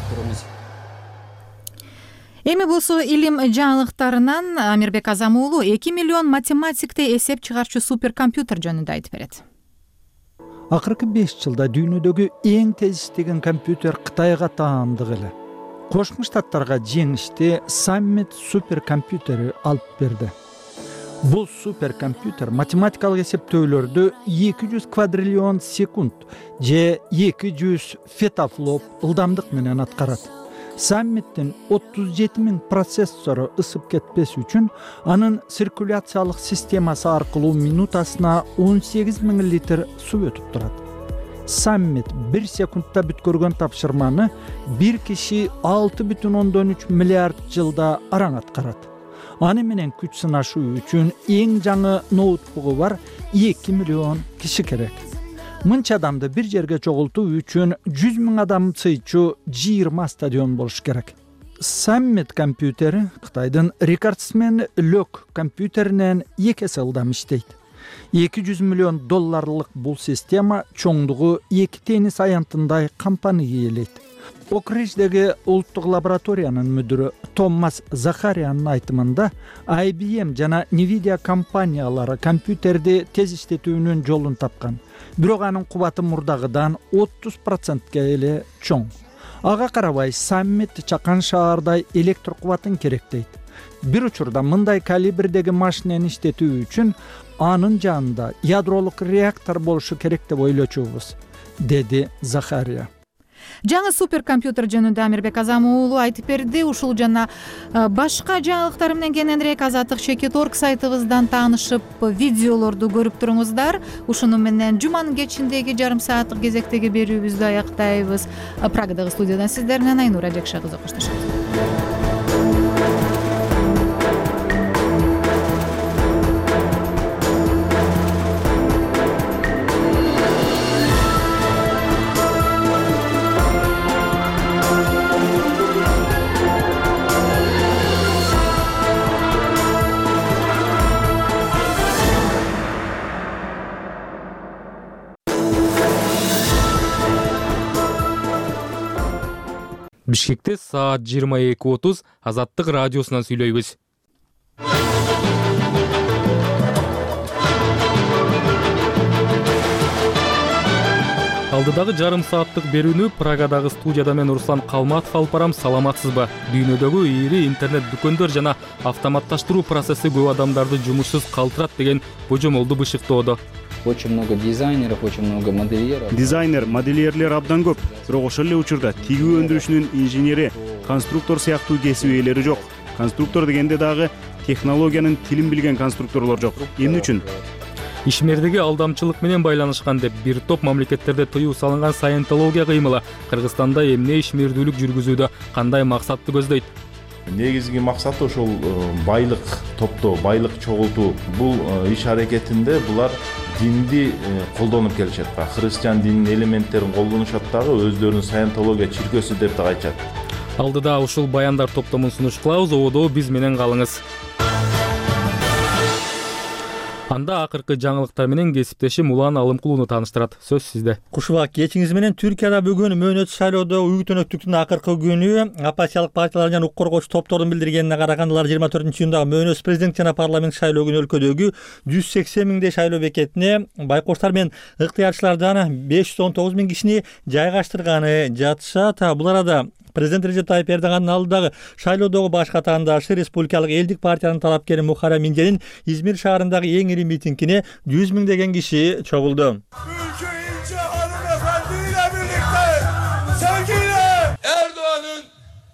Эми болсо илим жаңылыктарынан Амирбек Азам уулу 2 миллион математикти эсеп чыгарчу суперкомпьютер жөнүндө айтып берет. Акыркы 5 жылда дүйнөдөгү эң тез иштеген компьютер Кытайга таандык эле. Кошмо Штаттарга жеңишти Саммит суперкомпьютери алып берди. Бул суперкомпьютер математикалык эсептөөлөрдү 200 квадриллион секунд же 200 фетафлоп ылдамдык менен аткарат. Саммиттин 37.000 процессору ысып кетпес үчүн анын циркуляциялык системасы аркылуу минутасына 18.000 литр суу өтүп турат. Саммит 1 секундта бүткөргөн тапшырманы бир киши 6,3 миллиард жылда араң аткарат. Аны менен күч сынашуу үчүн эң жаңы ноутбугу бар 2 миллион киши керек. Мынча адамды бир жерге чогултуу үчүн 100.000 адам сыйчу 20 стадион болуш керек. Саммит компьютери Кытайдын рекордсмен Лёк компьютеринен 2 эсе ылдам иштейт. 200 миллион долларлык бул система чоңдугу 2 теннис аянтындай компания ээлейт. Окридждеги улуттук лабораториянын мүдүрү Томас Захариянын айтымында IBM жана Nvidia компаниялары компьютерди тез иштетүүнүн жолун тапкан. Бирок анын кубаты мурдагыдан 30%ке эле чоң. Ага карабай Саммит чакан шаардай электр кубатын керектейт. Бир учурда мындай калибрдеги машинени иштетүү үчүн анын жанында ядролук реактор болушу керек деп ойлочубуз. деди Захария. Жаңы суперкомпьютер жөнүндө Амирбек Азам уулу айтып берди. Ушул жана башка жаңылыктар менен кененирээк Азаттык Чекит.org сайтыбыздан таанышып, видеолорду көрүп туруңуздар. Ушуну менен жуманын кечиндеги жарым сааттык кезектеги берүүбүздү аяктайбыз. Прагадагы студиядан сиздер менен Айнура Жекша кызы коштошот. Бишкекте саат 22:30 Азаттык радиосунан сүйлөйбүз. Алдыдагы жарым сааттык берүүнү Прагадагы студияда мен Руслан Калматов алып барам. Саламатсызбы? Дүйнөдөгү ири интернет дүкөндөр жана автоматташтыруу процесси көп адамдарды жумушсуз калтырат деген божомолду бышыктоодо. Очень много дизайнеров, очень много модельеров. Дизайнер, модельерлер абдан көп. Бирок ошол эле учурда тигүү өндүрүшүнүн инженери, конструктор сыяктуу кесип ээлери жок. Конструктор дегенде дагы технологиянын тилин билген конструкторлор жок. Эмне үчүн? Ишмердеги алдамчылык менен байланышкан деп бир топ мамлекеттерде тыюу салынган саентология кыймылы Кыргызстанда эмне ишмердүүлүк жүргүзүүдө, кандай максатты көздөйт? Негизги максаты ошол байлык топтоо, байлык чогултуу. Бул иш аракетинде булар динди колдонуп келишет. Христиан дининин элементтерин колдонушат дагы, өздөрүнүн саентология чиркөөсү деп да айтышат. Алдыда ушул баяндар топтомун сунуш кылабыз, ободо биз менен калыңыз. Анда акыркы жаңылыктар менен кесиптешим Улан Алымкулууну тааныштырат. Сөз сизде. Кушубак, кечиңиз менен Түркияда бүгүн мөөнөтсүз шайлоодо үгүтөнөктүктүн акыркы күнү оппозициялык партиялар жана укук коргоочу топтордун билдиргенине караганда 24-июндагы мөөнөтсүз президент жана парламент шайлоо күнү өлкөдөгү 180 миңдей шайлоо бекетине байкоштар менен ыктыярчылардан 519 миң кишини жайгаштырганы жатышат. Бул арада президент Режеп Тайып Эрдогандын алдыдагы шайлоодогу баш катандашы Республикалык элдик партиянын талапкери Мухара Минженин Измир шаарындагы эң ири митингине 100 миңдеген киши чогулду. Erdoğan'ın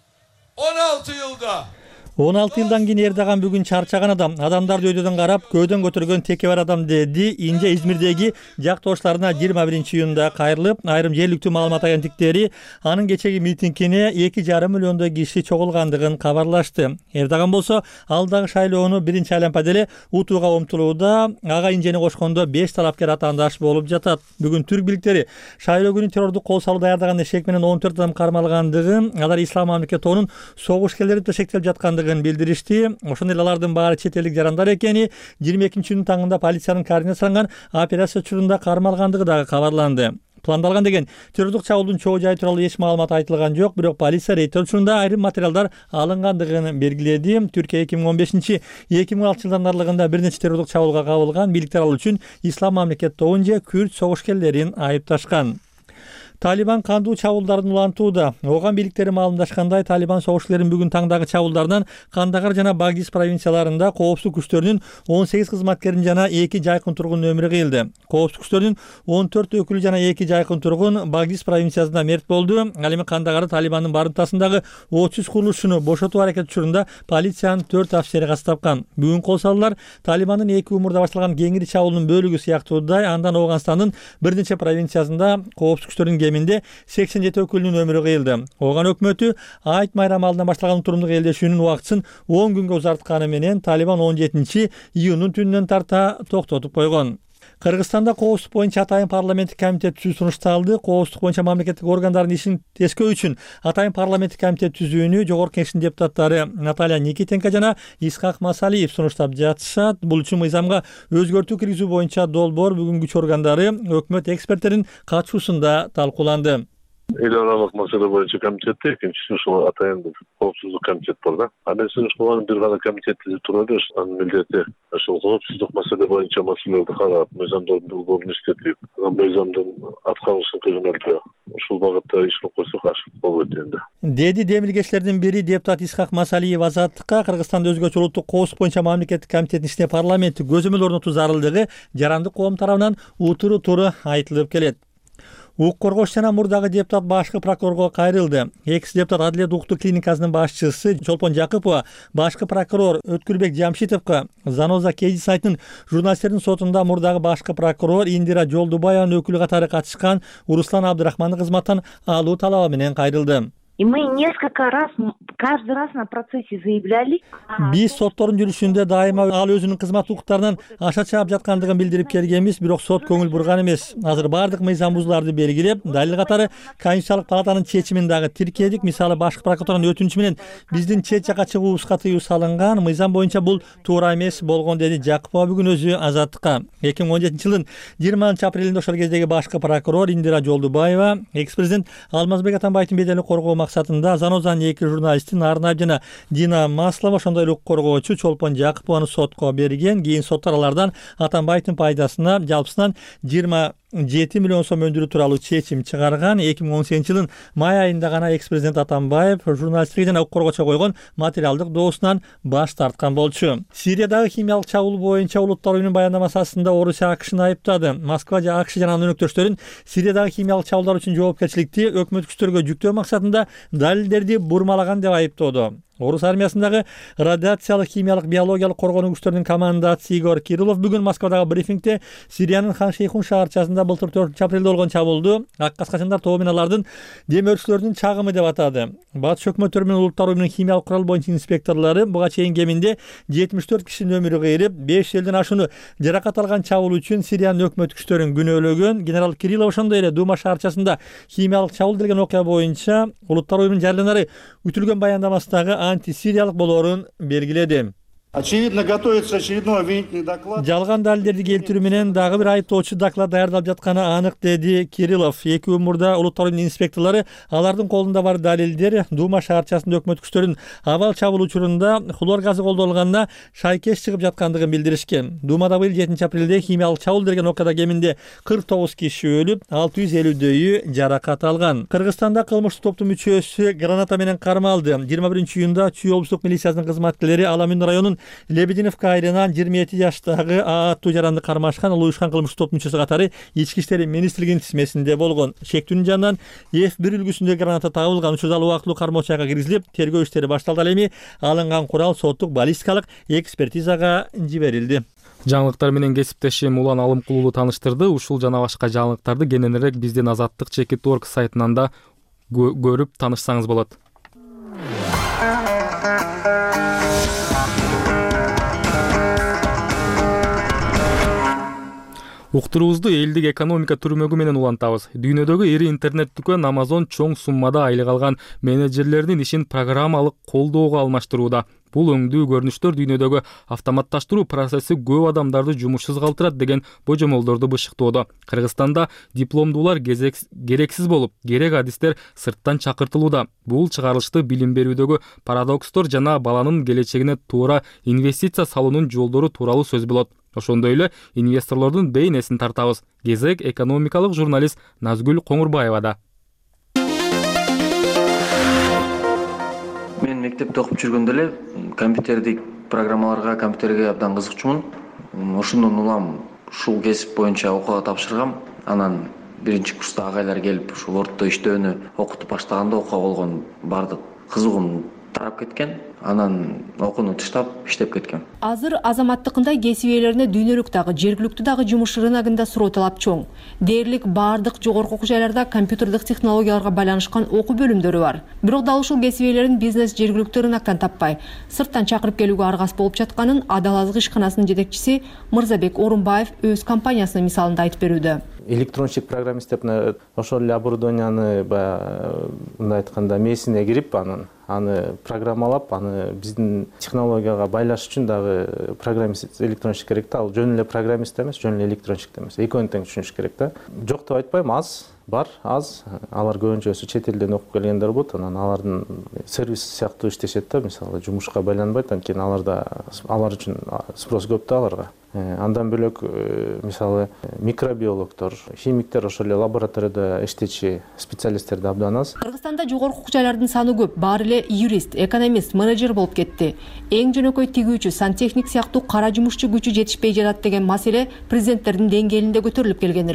16 yılda 16 жылдан кийин Эрдоган бүгүн чарчаган адам, адамдарды өйдөдөн карап, көөдөн көтөргөн теке бар адам деди. Инже Измирдеги жактоштарына 21-июнда кайрылып, айрым жергиликтүү маалымат агенттиктери анын кечеги митингине 2,5 миллиондой киши чогулгандыгын кабарлашты. Эрдоган болсо алдагы шайлоону биринчи айлампада эле утууга умтулууда, ага Инжени кошкондо 5 талапкер атаандаш болуп жатат. Бүгүн түрк бийликтери шайлоо күнү террордук кол салуу даярдаган эшек менен 14 адам кармалгандыгын, алар Ислам мамлекети тобунун согушкерлери деп шектелип жаткандыгын билдиришти. Ошондой эле алардын баары чет элдик жарандар экени 22-июнүн таңында полициянын координацияланган операция учурунда кармалгандыгы дагы кабарланды. Пландалган деген террордук чабуулдун чоо жайы тууралуу эч маалымат айтылган жок, бирок полиция рейдтер учурунда айрым материалдар алынгандыгын белгиледи. Түркия 2015-2016 жылдардын аралыгында бир нече террордук чабуулга кабылган. Бийликтер ал үчүн Ислам мамлекети тобун же күрд согушкерлерин айыпташкан. Талибан кандуу чабуулдарын улантууда. Оган бийликтери маалымдашкандай, Талибан согушчуларын бүгүн таңдагы чабуулдардан Кандагар жана Багдис провинцияларында коопсуздук күчтөрүнүн 18 кызматкерин жана 2 жайкын тургундун өмүрү кыйылды. Коопсуздук күчтөрүнүн 14 өкүлү жана 2 жайкын тургун Багдис провинциясында мерт болду. Ал эми Кандагарды Талибандын барымтасындагы 30 курулушуну бошотуу аракети учурунда полициянын 4 офицери каз тапкан. Бүгүн кол салуулар Талибандын 2 умурда башталган кеңири чабуулунун бөлүгү сыяктуудай, андан Ооганстандын бир нече провинциясында коопсуздук күчтөрүнүн кеминде 87 өкүлүнүн өмүрү кыйылды. Ооган өкмөтү Айт майрамы алдынан башталган турумдук элдешүүнүн убактысын 10 күнгө узартканы менен Талибан 17-июнун түнүнөн тарта токтотуп койгон. Кыргызстанда коопсуздук боюнча атайын парламенттик комитет түзүү сунушталды. Коопсуздук боюнча мамлекеттик органдардын ишин тескөө үчүн атайын парламенттик комитет түзүүнү Жогорку Кеңештин депутаттары Наталья Никитенко жана Исхак Масалиев сунуштап жатышат. Бул үчүн мыйзамга өзгөртүү киргизүү боюнча долбоор бүгүн күч органдары, өкмөт эксперттеринин катышуусунда талкууланды. Эл аралык маселе боюнча комитетте экинчиси ушул атайын коопсуздук комитет бар да. Андан соң ушул бир гана комитет түзүп турат, анын милдети ошол коопсуздук маселе боюнча маселелерди карап, мыйзамдын долбоорун иштетип, мыйзамдын аткарылышын көзөмөлдөө ушул багытта иш кылып койсок ашык болот энди. Деди демилгечилердин бири депутат Исхак Масалиев Азаттыкка Кыргызстанда өзгөчө улуттук коопсуздук боюнча мамлекеттик комитеттин ишине парламенттик көзөмөл орнотуу зарылдыгы жарандык коом тарабынан утуру айтылып келет. Укук коргоочу жана мурдагы депутат башкы прокурорго кайрылды. Экс депутат Адилет укуктук клиникасынын башчысы Чолпон Жакыпова башкы прокурор Өткүлбек Жамшитовго Заноза Кеди сайтынын журналисттердин сотунда мурдагы башкы прокурор Индира Жолдубаеванын өкүлү катары катышкан Руслан Абдрахманды кызматтан алуу талабы менен кайрылды. И мы несколько раз, каждый раз на процессе заявляли. Биз соттордун жүрүшүндө дайыма ал өзүнүн кызмат укуктарынан аша чаап жаткандыгын билдирип келгенбиз, бирок сот көңүл бурган эмес. Азыр бардык мыйзам бузууларды белгилеп, далил катары Конституциялык палатанын чечимин дагы тиркедик. Мисалы башкы прокуратуранын өтүнүчү менен биздин чет жака чыгуубузга тыюу салынган. Мыйзам боюнча бул туура эмес болгон, деди Жакыпова бүгүн өзү Азаттыкка. 2017-жылдын 20-апрелинде ошол кездеги башкы прокурор Индира Жолдубаева экс-президент Алмазбек Атамбаевдин беделин коргоо максатында Занозанын эки журналисти Нарынбек жана Дина Маслова, ошондой эле укук коргоочу Чолпон Жакыпованы сотко берген. Кийин соттор алардан Атамбаевдин пайдасына жалпысынан 27 миллион сом өндүрүү тууралуу чечим чыгарган. 2018-жылдын май айында гана экс-президент Атамбаев журналисттерге жана укук коргоочуга койгон материалдык доосунан баш тарткан болчу. Сириядагы химиялык чабуул боюнча Улуттар уюмунун баяндамасы астында Орусия АКШны айыптады. Москва жана АКШ жана анын өнөктөштөрүн Сириядагы химиялык чабуулдар үчүн жоопкерчиликти өкмөт күчтөргө жүктөө максатында далилдерди бурмалаган деп айыптоодо. Орус армиясындагы радиациялык, химиялык, биологиялык коргонуу күчтөрүнүн командасы Игорь Кириллов бүгүн Москвадагы брифингде Сириянын Хан Шейхун шаарчасында былтыр 4-апрелде болгон чабуулду ак каскачандар тобу менен алардын демөөрчүлөрдүн чагымы деп атады. Батыш өкмөттөрү менен Улуттар уюмунун химиялык курал боюнча инспекторлору буга чейин кеминде 74 кишинин өмүрү кыйрып, 5 элден ашууну жаракат алган чабуул үчүн Сириянын өкмөт күчтөрүн күнөөлөгөн. Генерал Кириллов ошондой эле Дума шаарчасында химиялык чабуул делген окуя боюнча Улуттар уюмунун жарыялары үтүлгөн баяндамасындагы антисириялык болоорун белгиледи. Очевидно, готовится очередной обвинительный доклад. Жалган далилдерди келтирүү менен дагы бир айыптоочу доклад даярдалып жатканы анык, деди Кириллов. 2 күн мурда Улуттар уюмунун инспекторлору алардын колунда бар далилдер Дума шаарчасында өкмөт күчтөрүнүн абал чабуул учурунда хлор газы колдонулганына шайкеш чыгып жаткандыгын билдиришкен. Думада быйыл 7-апрелде химиялык чабуул деген окуяда кеминде 49 киши өлүп, 650дөйү жаракат алган. Кыргызстанда кылмыштык топтун мүчөсү граната менен кармалды. 21-июнда Чүй облустук милициясынын кызматкерлери Аламин районунун Лебединовка айрынан 27 жаштагы аттуу жаранды кармашкан улуушкан кылмыштык топ мүчөсү катары Ички иштер министрлигинин тизмесинде болгон. Шектүүнүн жанынан F1 үлгүсүндө граната табылган. Учурда ал убактылуу кармоочуга киргизилип, тергөө иштери башталды. Ал эми алынган курал соттук баллистикалык экспертизага жиберилди. Жаңылыктар менен кесиптешим Улан Алымкулуулу тааныштырды. Ушул жана башка жаңылыктарды кененирээк биздин Азаттык Чекит.org сайтынан да көрүп таанышсаңыз болот. Уктуруубузду элдик экономика түрмөгү менен улантабыз. Дүйнөдөгү ири интернет дүкөн Amazon чоң суммада айлык алган менеджерлердин ишин программалык колдоого алмаштырууда. Бул өңдүү көрүнүштөр дүйнөдөгү автоматташтыруу процесси көп адамдарды жумушсуз калтырат деген божомолдорду бышыктоодо. Кыргызстанда дипломдуулар керексиз болуп, керек адистер сырттан чакыртылууда. Бул чыгарылышты билим берүүдөгү парадокстор жана баланын келечегине туура инвестиция салуунун жолдору тууралуу сөз болот. Ошондой эле инвесторлордун бейнесин тартабыз. Кезек экономикалык журналист Назгүл Коңурбаевада. Мен мектепте окуп жүргөндө эле компьютердик программаларга, компьютерге абдан кызыкчумун. Ошондон улам ушул кесип боюнча окууга тапшыргам. Анан биринчи курста агайлар келип ушул ортто иштөөнү окутуп баштаганда окууга болгон бардык кызыгуум тарап кеткен. Анан окууну таштап иштеп кеткен. Азыр азаматтыкында кесип ээлерине дүйнөлүк дагы, жергиликтүү дагы жумуш рыногунда суроо талап чоң. Дээрлик бардык жогорку окуу жайларда компьютердик технологияларга байланышкан окуу бөлүмдөрү бар. Бирок дал ушул кесип ээлерин бизнес жергиликтүү рыноктон таппай, сырттан чакырып келүүгө аргас болуп жатканын Адал азык ишканасынын жетекчиси Мырзабек Орунбаев өз компаниясынын мисалында айтып берүүдө. Электронщик программист деп ошол эле оборудованияны мындай айтканда мээсине кирип аны программалап, аны биздин технологияга байлаш үчүн дагы программист, электронщик керек да. Ал жөн эле программист эмес, жөн эле электронщик эмес. Экөөнү тең түшүнүш керек да. Жок деп айтпайм, бар, аз. Алар көбүнчөсү чет элден окуп келгендер болот. Анан алардын сервис сыяктуу иштешет да, мисалы жумушка байланбайт, анткени алар үчүн спрос көп да аларга. Андан бөлөк мисалы микробиологдор, химиктер, ошол эле лабораторияда иштечи специалисттерди абдан аз. Кыргызстанда жогорку окуу жайлардын саны көп. Баары эле юрист, экономист, менеджер болуп кетти. Эң жөнөкөй тигүүчү, сантехник сыяктуу кара жумушчу күчү жетишпей жатат деген маселе президенттердин деңгээлинде көтөрүлүп келген эле.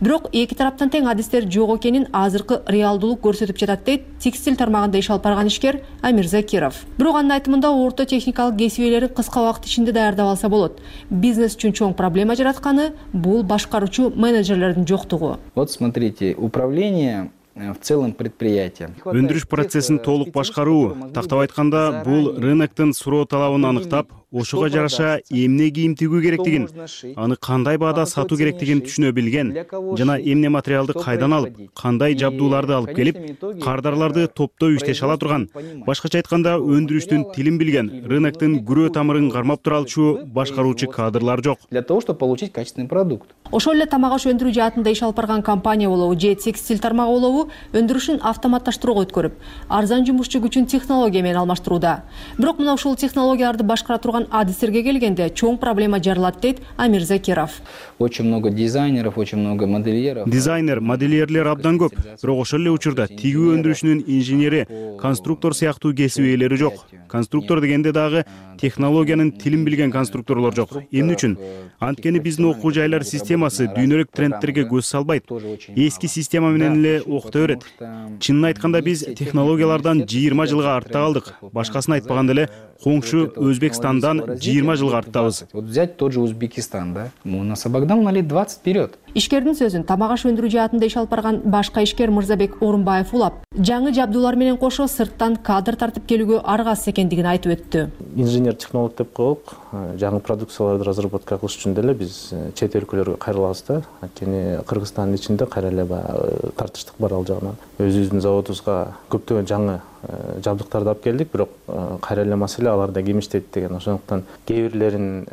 Бирок эки тараптан тең адистер жок экенин азыркы реалдуулук көрсөтүп жатат дейт текстиль тармагында иш алып барган ишкер Амир Закиров. Бирок анын айтымында орто техникалык кесип ээлерин кыска убакыт ичинде даярдап алса болот. Бизнес үчүн чоң проблема жаратканы бул башкаруучу менеджерлердин жоктугу. Вот смотрите, управление в целом предприятие. Өндүрүш процессин толук башкаруу, тактап айтканда, бул рыноктун суроо талабын аныктап, ошого жараша эмне кийим тигүү керектигин, аны кандай баада сатуу керектигин түшүнө билген жана эмне материалды кайдан алып, кандай жабдууларды алып келип, кардарларды топтоо иштеше ала турган, башкача айтканда өндүрүштүн тилин билген, рыноктун күрөө тамырын кармап тура алчу башкаруучу кадрлар жок. Для того, чтобы получить качественный продукт. Ошол эле тамак аш өндүрүү жаатында иш алып барган компания болобу же текстиль тармагы болобу өндүрүшүн автоматташтырууга өткөрүп, арзан жумушчу күчүн технология менен алмаштырууда. Бирок мына ушул технологияларды башкара турган адистерге келгенде чоң проблема жаралат дейт Амир Закиров. Очень много дизайнеров, очень много модельеров. Дизайнер, модельерлер абдан көп. Бирок ошол эле учурда тигүү өндүрүшүнүн инженери, конструктор сыяктуу кесип ээлери жок. Конструктор дегенде дагы технологиянын тилин билген конструкторлор жок. Эмне үчүн? Анткени биздин окуу жайлар системасы дүйнөлүк трендтерге көз салбайт. Эски система менен эле окута берет. Чынын айтканда биз технологиялардан 20 жылга артта калдык. Башкасын айтпаганда эле коңшу Өзбекстандан 20 жылга арттабыз. Вот взять тот же Узбекистан, да? У нас обогнал на лет 20 вперед. Ишкердин сөзүн тамак аш өндүрүү жаатында иш алып барган башка ишкер Мырзабек Орунбаев улап, жаңы жабдуулар менен кошо сырттан кадр тартып келүүгө аргасыз экендигин айтып өттү. Инженер технолог деп коелук, жаңы продукцияларды разработка кылыш үчүн деле биз чет өлкөлөргө кайрылабыз да. Анткени Кыргызстандын ичинде кайра эле тартыштык бар ал жагынан. Өзүбүздүн заводубузга көптөгөн жаңы жабдыктарды алып келдик, бирок кайра эле маселе аларда ким иштейт деген. Ошондуктан кээ бирлерин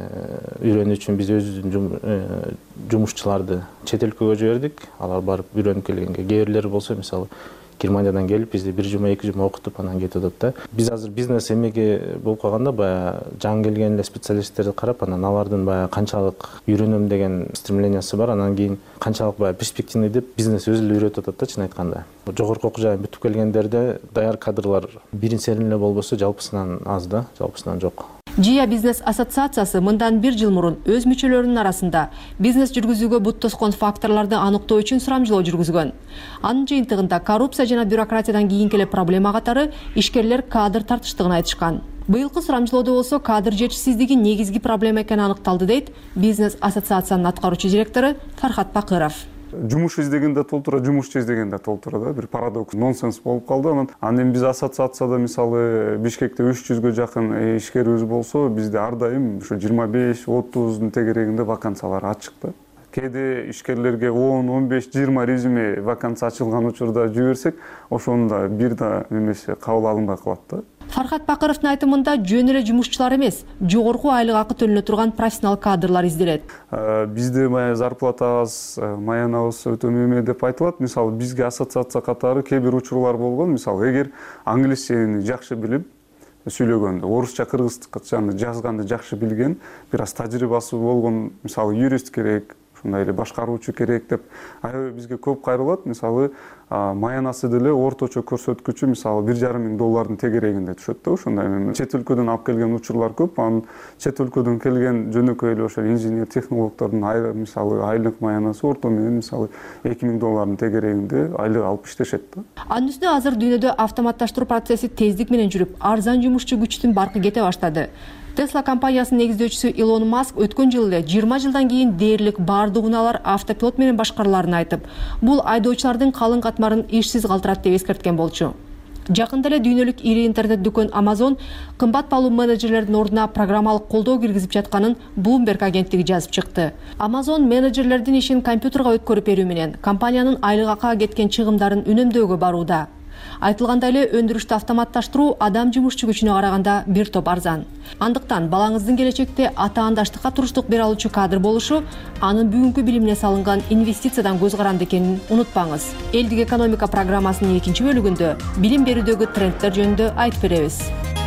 үйрөнүү үчүн биз өзүбүздүн жумушчуларды чет өлкөгө жибердик. Алар барып үйрөнүп келгенге, кээ бирлери болсо мисалы Германиядан келип бизди 1 жума 2 жума окутуп анан кетип атат да. Биз азыр бизнес эмеге болуп калганда жаңы келген эле специалисттерди карап, анан алардын канчалык үйрөнөм деген стремлениясы бар, анан кийин канчалык перспективный деп бизнес өзү эле үйрөтүп атат да, чын айтканда. Жогорку окуу жайын бүтүп келгендерде даяр кадрлар биринчиден эле болбосо жалпысынан аз да, жалпысынан жок. Жия бизнес ассоциациясы мындан 1 жыл мурун өз мүчөлөрүнүн арасында бизнес жүргүзүүгө бут тоскон факторлорду аныктоо үчүн сурамжылоо жүргүзгөн. Анын жыйынтыгында коррупция жана бюрократиядан кийинки эле проблема катары ишкерлер кадр тартыштыгын айтышкан. Быйылкы сурамжылоодо болсо кадр жетишсиздиги негизги проблема экени аныкталды дейт бизнес ассоциациянын аткаруучу директору Фархат Бакыров. Жумуш издегенде толтура, жумушчу издегенде толтура да, бир парадокс, нонсенс болуп калды. Анан эми биз ассоциацияда мисалы Бишкекте 300гө жакын ишкерибиз болсо, бизде ар дайым ушу 25-30дун тегерегинде вакансиялар ачык да. Кээде ишкерлерге 10, 15, 20 резюме вакансия ачылган учурда жиберсек, ошондо бир да эмесе кабыл алынбай калат да. Фархат Бакыровдун айтымында жөн эле жумушчулар эмес, жогорку айлык акы төлөнө турган профессионал кадрлар изделет. Бизде зарплатабыз, маянабыз өтө неме деп айтылат. Мисалы бизге ассоциация катары кээ бир учурлар болгон. Мисалы эгер англисчени жакшы билип сүйлөгөндө, орусча, кыргызчаны жазганды жакшы билген, бир аз тажрыйбасы болгон, мисалы юрист керек, ушундай эле башкаруучу керек деп аябай бизге көп кайрылат. Мисалы маянасы деле орточо көрсөткүчү мисалы $1,500 тегерегинде түшөт да. Ошондой чет өлкөдөн алып келген учурлар көп. Анын чет өлкөдөн келген жөнөкөй эле ошо инженер технологдордун мисалы айлык маянасы орто менен мисалы $2,000 тегерегинде айлык алып иштешет да. Анын үстүнө азыр дүйнөдө автоматташтыруу процесси тездик менен жүрүп, арзан жумушчу күчтүн баркы кете баштады. Tesla компаниясынын негиздөөчүсү Илон Маск өткөн жылы эле 20 жылдан кийин дээрлик бардык унаалар автопилот менен башкарыларын айтып, бул айдоочулардын калың катмарын ишсиз калтырат деп эскерткен болчу. Жакында эле дүйнөлүк ири интернет дүкөн Amazon кымбат баалуу менеджерлердин ордуна программалык колдоо киргизип жатканын Bloomberg агенттиги жазып чыкты. Amazon менеджерлердин ишин компьютерга өткөрүп берүү менен компаниянын айлык акыга кеткен чыгымдарын үнөмдөөгө барууда. Айтылгандай эле өндүрүштү автоматташтыруу адам жумушчу күчүнө караганда бир топ арзан. Андыктан балаңыздын келечекте атаандаштыкка туруштук бере алуучу кадр болушу анын бүгүнкү билимине салынган инвестициядан көз каранды экенин унутпаңыз. Элдик экономика программасынын 2 бөлүгүндө билим берүүдөгү трендтер жөнүндө айтып беребиз.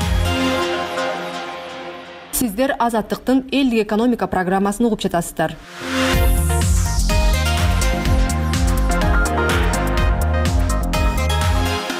Сиздер Азаттыктын элдик экономика программасын угуп жатасыздар.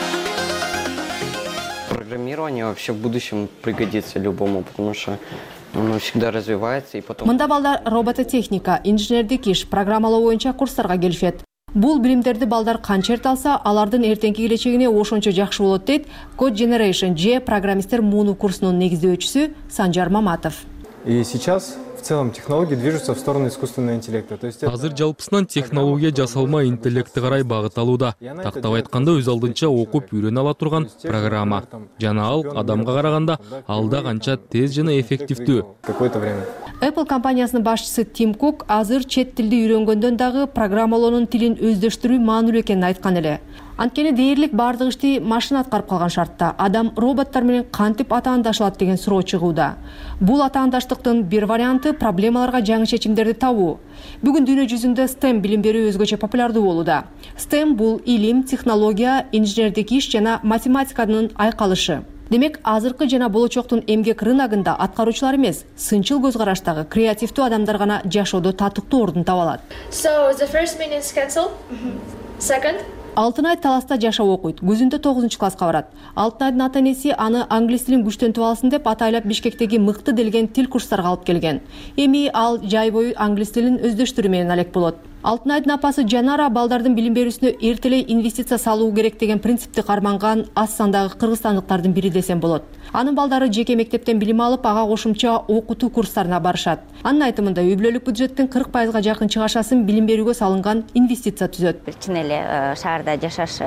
Программирование вообще в будущем пригодится любому, потому что Он всегда развивается и потом. Мында балдар робототехника, инженердик иш, программалоо боюнча курстарга келишет. Бул билимдерди балдар канча эрте алса, алардын эртеңки келечегине ошончо жакшы болот дейт Code Generation же программисттер муну курсунун негиздөөчүсү Санжар Маматов. И сейчас в целом технологии движутся в сторону искусственного интеллекта. Азыр жалпысынан технология жасалма интеллекти карай багыт алууда. Тактап айтканда өз алдынча окуп үйрөнө ала турган программа. Жана ал адамга караганда алда канча тез жана эффективдүү. Какое-то время. Apple компаниясынын башчысы Тим Кук азыр чет тилди үйрөнгөндөн дагы программалоонун тилин өздөштүрүү маанилүү экенин айткан эле. Анткени дээрлик бардык ишти машина аткарып калган шартта адам роботтор менен кантип атаандашылат деген суроо чыгууда. Бул атаандаштыктын бир варианты проблемаларга жаңы чечимдерди табуу. Бүгүн дүйнө жүзүндө STEM билим берүү өзгөчө популярдуу болууда. STEM бул илим, технология, инженердик иш жана математиканын айкалышы. Демек, азыркы жана болочоктун эмгек рыногунда аткаруучулар эмес, сынчыл көз караштагы креативдүү адамдар гана жашоодо татыктуу ордун таба алат. So the first meeting is cancelled. Second. Алтынай Таласта жашап окуйт. Күзүндө 9-класска барат. Алтынайдын ата-энеси аны англис тилин күчтөнтүп алсын деп атайлап Бишкектеги мыкты делген тил курстарга алып келген. Эми ал жай бою англис тилин өздөштүрүү менен алек болот. Алтынайдын апасы Жанара балдардын билим берүүсүнө эртелей инвестиция салуу керек деген принципти карманган аз сандагы кыргызстандыктардын бири десем болот. Анын балдары жеке мектептен билим алып, ага кошумча окутуу курстарына барышат. Анын айтымында үй бүлөлүк бюджеттин 40%га жакын чыгашасын билим берүүгө салынган инвестиция түзөт. Чын эле шаарда жашаш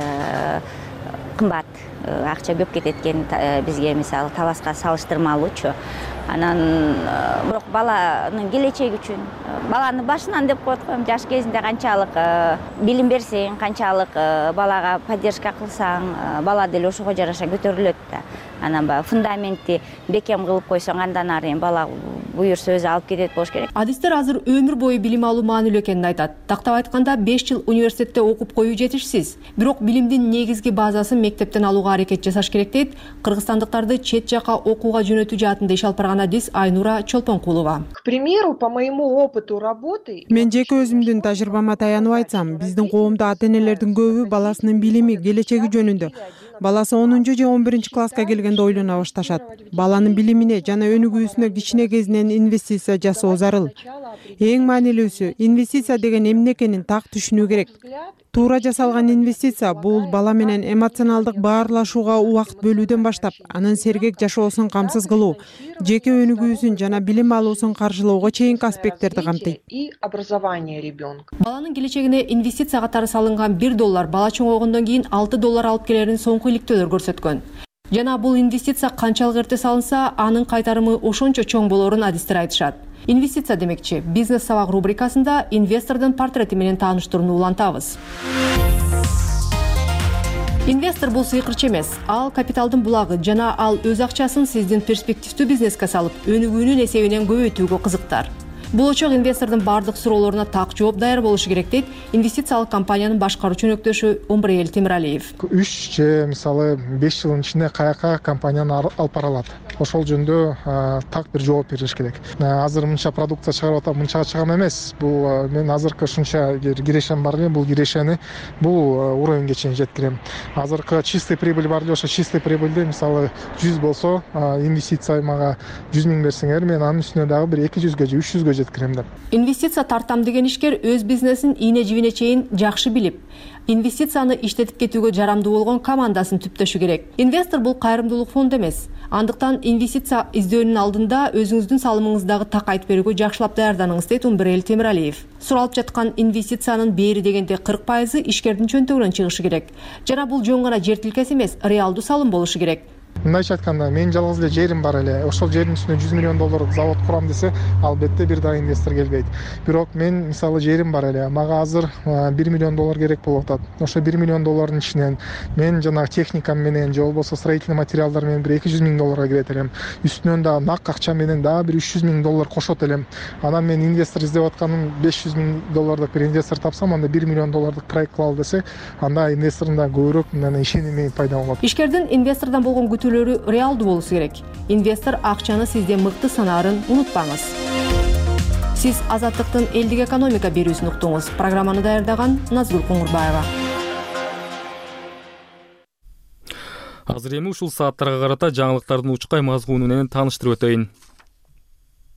кымбат, акча көп кетет экен бизге, мисалы Таласка салыштырмалуучу. Анан бирок баланын келечеги үчүн, баланы башынан деп коет коем, жаш кезинде канчалык билим берсең, канчалык балага поддержка кылсаң, бала деле ошого жараша көтөрүлөт да. Анан фундаментти бекем кылып койсоң, андан ары бала буюрса өзү алып кетет болуш керек. Адистер азыр өмүр бою билим алуу маанилүү экенин айтат. Тактап айтканда 5 жыл университетте окуп коюу жетишсиз. Бирок билимдин негизги базасын мектептен алууга аракет жасаш керек дейт кыргызстандыктарды чет жака окууга жөнөтүү жаатында иш алып барган адис Айнура Чолпонкулова. К примеру, по моему опыту работы, мен жеке өзүмдүн тажрыйбама таянып айтсам, биздин коомдо ата-энелердин көбү баласынын билими, келечеги жөнүндө, баласы 10 же 11 класска келгенде ойлоно башташат. Баланын билимине жана өнүгүүсүнө кичине кезинен инвестиция жасоо зарыл. Эң маанилүүсү, инвестиция деген эмне экенин так түшүнүү керек. Туура жасалган инвестиция бул бала менен эмоционалдык баарлашууга убакыт бөлүүдөн баштап, анын сергек жашоосун камсыз кылуу, жеке өнүгүүсүн жана билим алуусун каржылоого чейинки аспекттерди камтыйт. И образование ребенка. Баланын келечегине инвестиция катары салынган $1 бала чоңойгондон кийин $6 алып келерин соңку иликтөөлөр көрсөткөн. Жана бул инвестиция канчалык эрте салынса, анын кайтарымы ошончо чоң болорун адистер айтышат. Инвестиция демекчи, бизнес сабак рубрикасында инвестордун портрети менен тааныштырууну улантабыз. Инвестор бул сыйкырчы эмес, ал капиталдын булагы жана ал өз акчасын сиздин перспективдүү бизнеске салып, өнүгүүнүн эсебинен көбөйтүүгө кызыктар. Болочок инвестордун бардык суроолоруна так жооп даяр болушу керек дейт инвестициялык компаниянын башкаруучу өнөктөшү Умбрел Темиралиев. 3 же мисалы 5 жылдын ичинде каяка компанияны алып бара алат. Ошол жөнүндө так бир жооп бериш керек. Азыр мынча продукция чыгарып атам, мынчага чыгам эмес. Бул мен азыркы ушунча кирешем бар эле, бул кирешени бул уровеньге чейин жеткирем. Азыркы чистый прибыль бар эле, ошо чистый прибыльди мисалы 100 болсо, инвестиция мага 100 000 берсеңер, мен анын үстүнө дагы бир 200 же 300 жеткирем деп. Инвестиция тартам деген ишкер өз бизнесин ийне жибине чейин жакшы билип, инвестицияны иштетип кетүүгө жарамдуу болгон командасын түптөшү керек. Инвестор бул кайрымдуулук фонду эмес. Андыктан инвестиция издөөнүн алдында өзүңүздүн салымыңыздагы такайт берүүгө жакшылап даярданыңыз дейт Умбрел Темиралиев. Суралып жаткан инвестициянын бери дегенде 40% ишкердин чөнтөгүнөн чыгышы керек. Жана бул жөн гана жер тилкеси эмес, реалдуу салым болушу керек. Мындайча айтканда, мен жалгыз эле жерим бар эле. Ошол жердин үстүнө $100 миллион завод курам десе, албетте бир да инвестор келбейт. Бирок мен мисалы жерим бар эле. Мага азыр $1 миллион керек болуп атат. Ошо $1 миллион ичинен мен жана техникам менен же болбосо строительный материалдар менен бир $200 000 кирет элем. Үстүнөн да нак акча менен дагы бир $300 000 кошот элем. Анан мен инвестор издеп атканым $500 000 бир инвестор тапсам, анда $1 миллион проект кылалы десе, анда инвестордун да көбүрөөк ишеними пайда болот. Ишкердин инвестордон болгон күтүүлөрү реалдуу болушу керек. Инвестор акчаны сизде мыкты санаарын унутпаңыз. Сиз Азаттыктын элдик экономика берүүсүн уктуңуз. Программаны даярдаган Назгүл Куңурбаева. Азыр эми ушул сааттарга карата жаңылыктардын учкай мазмуну менен тааныштырып өтөйүн.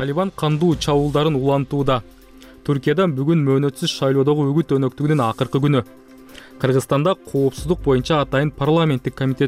Талибан кандуу чабуулдарын улантууда. Түркиядан бүгүн мөөнөтсүз шайлоодогу үгүт өнөктүгүнүн акыркы күнү. Кыргызстанда коопсуздук боюнча атайын парламенттик комитет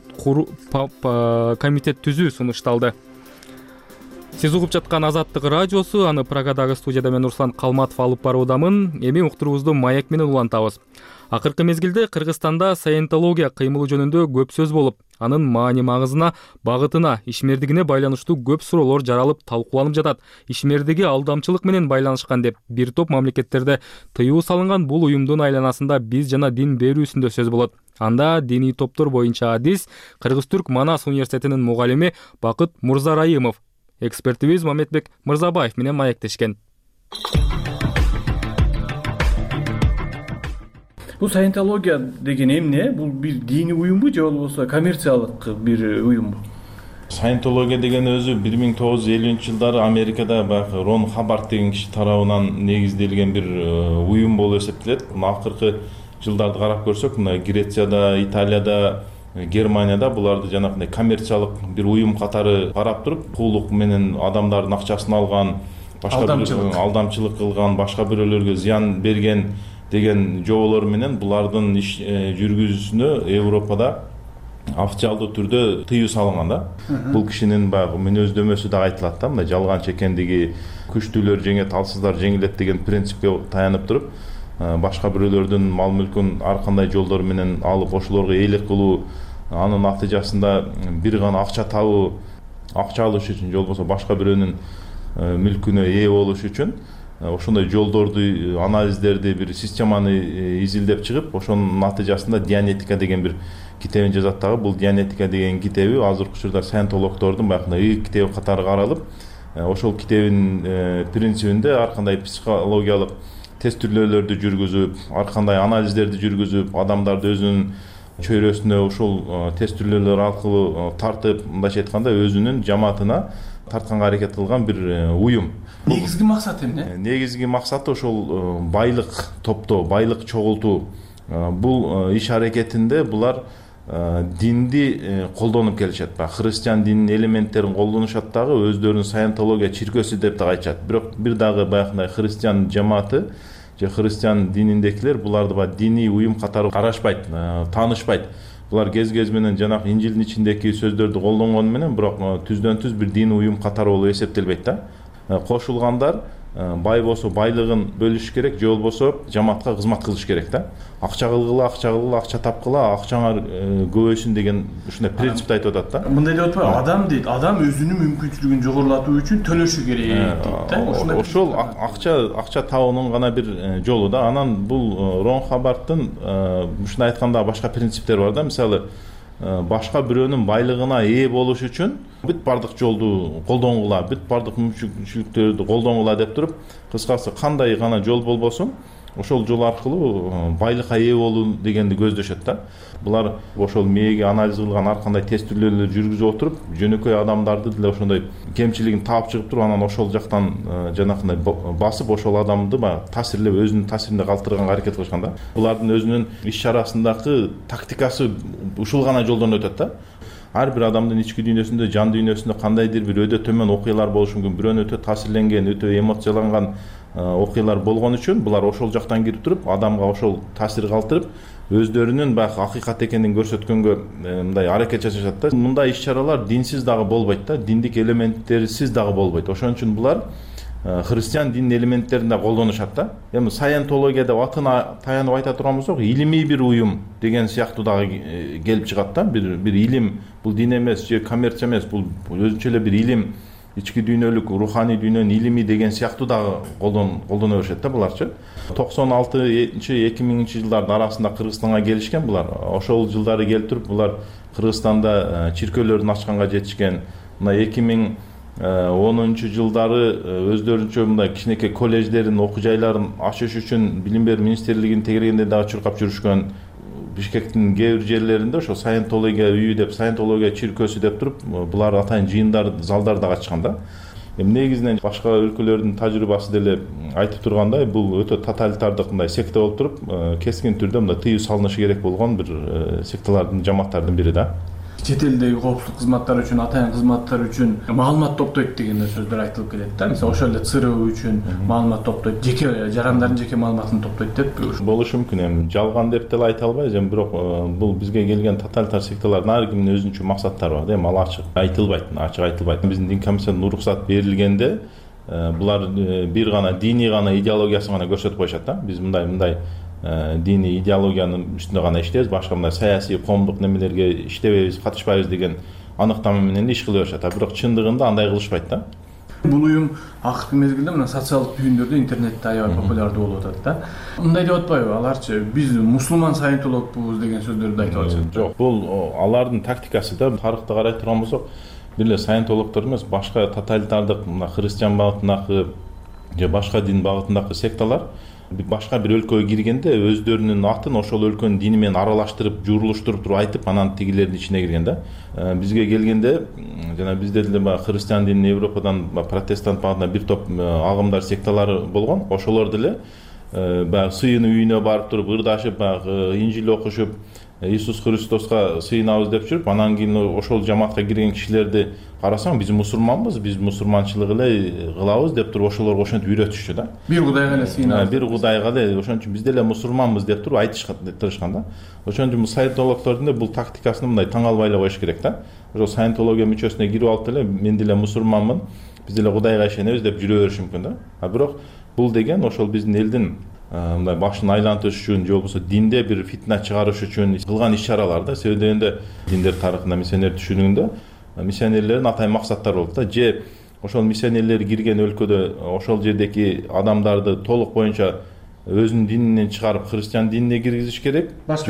түзүү сунушталды. Сиз угуп жаткан Азаттык радиосу, аны Прагадагы студияда мен Руслан Калматов алып баруудамын. Эми уктуруубузду маек менен улантабыз. Акыркы мезгилде Кыргызстанда саентология кыймылы жөнүндө көп сөз болуп, анын маани магызына, багытына, ишмердигине байланыштуу көп суроолор жаралып талкууланып жатат. Ишмердиги алдамчылык менен байланышкан деп бир топ мамлекеттерде тыюу салынган бул уюмдун айланасында биз жана дин берүүсүндө сөз болот. Анда диний топтор боюнча адис Кыргыз-Түрк Манас университетинин мугалими Бакыт Мурзарайымов, экспертибиз Мамедбек Мырзабаев менен маектешкен. Бул саентология деген эмне? Бул бир диний уюмбу же болбосо коммерциялык бир уюмбу? Саентология деген өзү 1950-жылдары Америкада баягы Рон Хаббард деген киши тарабынан негизделген бир уюм болуп эсептелет. Акыркы жылдарды карап көрсөк, мына Грецияда, Италияда, Германияда буларды жанагындай коммерциялык бир уюм катары карап туруп, куулук менен адамдардын акчасын алган, башка алдамчылык кылган, башка бирөөлөргө зыян берген деген жоолор менен булардын иш жүргүзүүсүнө Европада официалдуу түрдө тыюу салынган да. Бул кишинин баягы мүнөздөмөсү да айтылат да, мындай жалган чекендиги, күчтүүлөр жеңет, алсыздар жеңилет деген принципке таянып туруп, башка бирөөлөрдүн мал мүлкүн ар кандай жолдор менен алып ошолорго ээлик кылуу, анын натыйжасында бир гана акча табуу, акча алыш үчүн же болбосо башка бирөөнүн мүлкүнө ээ болуш үчүн ошондой жолдорду, анализдерди, бир системаны изилдеп чыгып, ошонун натыйжасында Дианетика деген бир китебин жазат дагы. Бул Дианетика деген китеби азыркы учурда саентологдордун баягы ыйык китеби катары каралып, ошол китебин принцибинде ар кандай психологиялык тестирлөөлөрдү жүргүзүп, ар кандай анализдерди жүргүзүп, адамдарды өзүнүн чөйрөсүнө ошол тестирлөөлөр аркылуу тартып, мындайча айтканда өзүнүн жамаатына тартканга аракет кылган бир уюм. Негизги максаты эмне? Негизги максаты ошол байлык топтоо, байлык чогултуу. Бул иш аракетинде булар динди колдонуп келишет. Христиан дининин элементтерин колдонушат дагы, өздөрүнүн саентология чиркөөсү деп да айтышат. Бирок бир дагы баягындай христиан жамааты же христиан дининдекилер буларды диний уюм катары карашпайт, таанышпайт. Булар кез менен жанагы Инжилдин ичиндеки сөздөрдү колдонгону менен, бирок түздөн-түз бир диний уюм катары болуп эсептелбейт да. Кошулгандар бай болсо байлыгын бөлүш керек, же болбосо жамаатка кызмат кылыш керек да. Акча кылгыла, акча тапкыла, акчаңар көбөйсүн деген ушундай принципти айтып атат да. Мындай деп атпайбы? Адам дейт, адам өзүнүн мүмкүнчүлүгүн жогорулатуу үчүн төлөшү керек дейт да. Ошол акча табуунун гана бир жолу да. Анан бул Рон Хаббардтын ушундай айтканда башка принциптери бар да. Мисалы, башка бирөөнүн байлыгына ээ болуш үчүн бүт бардык жолду колдонгула, бүт бардык мүмкүнчүлүктөрдү колдонгула деп туруп, кыскасы кандай гана жол болбосун, ошол жол аркылуу байлыкка ээ болуу дегенди көздөшөт да. Булар ошол мээге анализ кылган ар кандай тестирлөөлөрдү жүргүзүп отуруп, жөнөкөй адамдарды деле ошондой кемчилигин таап чыгып туруп, анан ошол жактан жанакындай басып, ошол адамды таасирлеп, өзүнүн таасиринде калтырганга аракет кылышкан да. Булардын өзүнүн иш чарасындагы тактикасы ушул гана жолдон өтөт да. Ар бир адамдын ички дүйнөсүндө, жан дүйнөсүндө кандайдыр бир өтө төмөн окуялар болушу мүмкүн, бирөөнү өтө таасирленген, өтө эмоцияланган окуялар болгон үчүн булар ошол жактан кирип туруп, адамга ошол таасир калтырып, өздөрүнүн баягы акыйкат экенин көрсөткөнгө мындай аракет жасашат да. Мындай иш-чаралар динсиз дагы болбойт да, диндик элементтерсиз дагы болбойт. Ошон үчүн булар христиан дининин элементтерин да колдонушат да. Эми саентология деп атына таянып айта турган болсок, илимий бир уюм деген сыяктуу дагы келип чыгат да. Бир илим, бул дин эмес же коммерция эмес, бул өзүнчө эле бир илим, ички дүйнөлүк, руханий дүйнөнүн илими деген сыяктуу дагы колдоно беришет да буларчы. 96-2000 жылдардын арасында Кыргызстанга келишкен булар. Ошол жылдары келип туруп, булар Кыргызстанда чиркөөлөрдүн ачканга жетишкен. Мына 2010 жылдары өздөрүнчө мындай кичинекей колледждердин, окуу жайларын ачыш үчүн Билим берүү министрлигинин тегерегинде дагы чуркап жүрүшкөн. Бишкектин кээ бир жерлеринде ошо саентология үйү деп, саентология чиркөөсү деп туруп, булар атайын жыйындар, залдар дагы ачкан да. Эми негизинен башка өлкөлөрдүн тажрыйбасы деле айтып тургандай, бул өтө тоталитардык мындай секта болуп туруп, кескин түрдө мындай тыюу салынышы керек болгон бир секталардын, жамааттардын бири да. чет элдеги коопсуздук кызматтары үчүн, атайын кызматтар үчүн маалымат топтойт деген сөздөр айтылып келет да. Мисалы ошол эле ЦРУ үчүн маалымат топтойт, жеке жарандардын жеке маалыматын топтойт деп болушу мүмкүн. Эми жалган деп деле айта албайбыз, эми бирок бул бизге келген тоталитар секталардын ар кимдин өзүнчө максаттары бар да. Эми ал ачык айтылбайт. Биздин дин комиссиядан уруксат берилгенде булар бир гана диний гана идеологиясын гана көрсөтүп коюшат да. Биз мындай диний идеологиянын үстүндө гана иштейбиз, башка мындай саясий коомдук немелерге иштебейбиз, катышпайбыз деген аныктама менен иш кылып атышат. Бирок чындыгында андай кылышпайт да. Бул уюм акыркы мезгилде мына социалдык түйүндөрдө интернетте аябай популярдуу болуп атат да. Мындай деп атпайбы аларчы, биз мусулман саентологбуз деген сөздөрдү айтып атышат. Жок, бул алардын тактикасы да. Тарыхты карай турган болсок, бир эле саентологдор эмес, башка тоталитардык мына христиан багытындагы же башка дин багытындагы секталар башка бир өлкөгө киргенде өздөрүнүн атын ошол өлкөнүн дини менен аралаштырып, журулуштуруп туруп айтып, анан тигилердин ичине кирген да. Бизге келгенде жана бизде деле баягы христиан динин Европадан протестант багытына бир топ агымдар, секталары болгон. Ошолор деле баягы сыйынын үйүнө барып туруп, ырдашып, баягы инжил окушуп, Иисус Христоска сыйынабыз деп жүрүп, анан кийин ошол жамаатка кирген кишилерди карасаң, биз мусулманбыз, биз мусулманчылык эле кылабыз деп туруп ошолорго ошентип үйрөтүшчү да. Бир кудайга эле сыйынабыз. Бир кудайга эле, ошон үчүн биз деле мусулманбыз деп туруп айтышкан, тырышкан да. Ошон үчүн саентологдордун бул тактикасын мындай таң албай эле коюш керек да. Ошол саентология мүчөсүнө кирип алып деле, мен деле мусулманмын, биз деле кудайга ишенебиз деп жүрө бериши мүмкүн да. Бирок бул деген ошол биздин элдин мындай башын айлантыш үчүн же болбосо динде бир фитна чыгарыш үчүн кылган иш-чаралар да. Себеби дегенде диндер тарыхында миссионер түшүнүгүндө миссионерлердин атайын максаттары болот да. Же ошол миссионерлер кирген өлкөдө ошол жердеки адамдарды толук боюнча өзүнүн дининен чыгарып христиан динине киргизиш керек,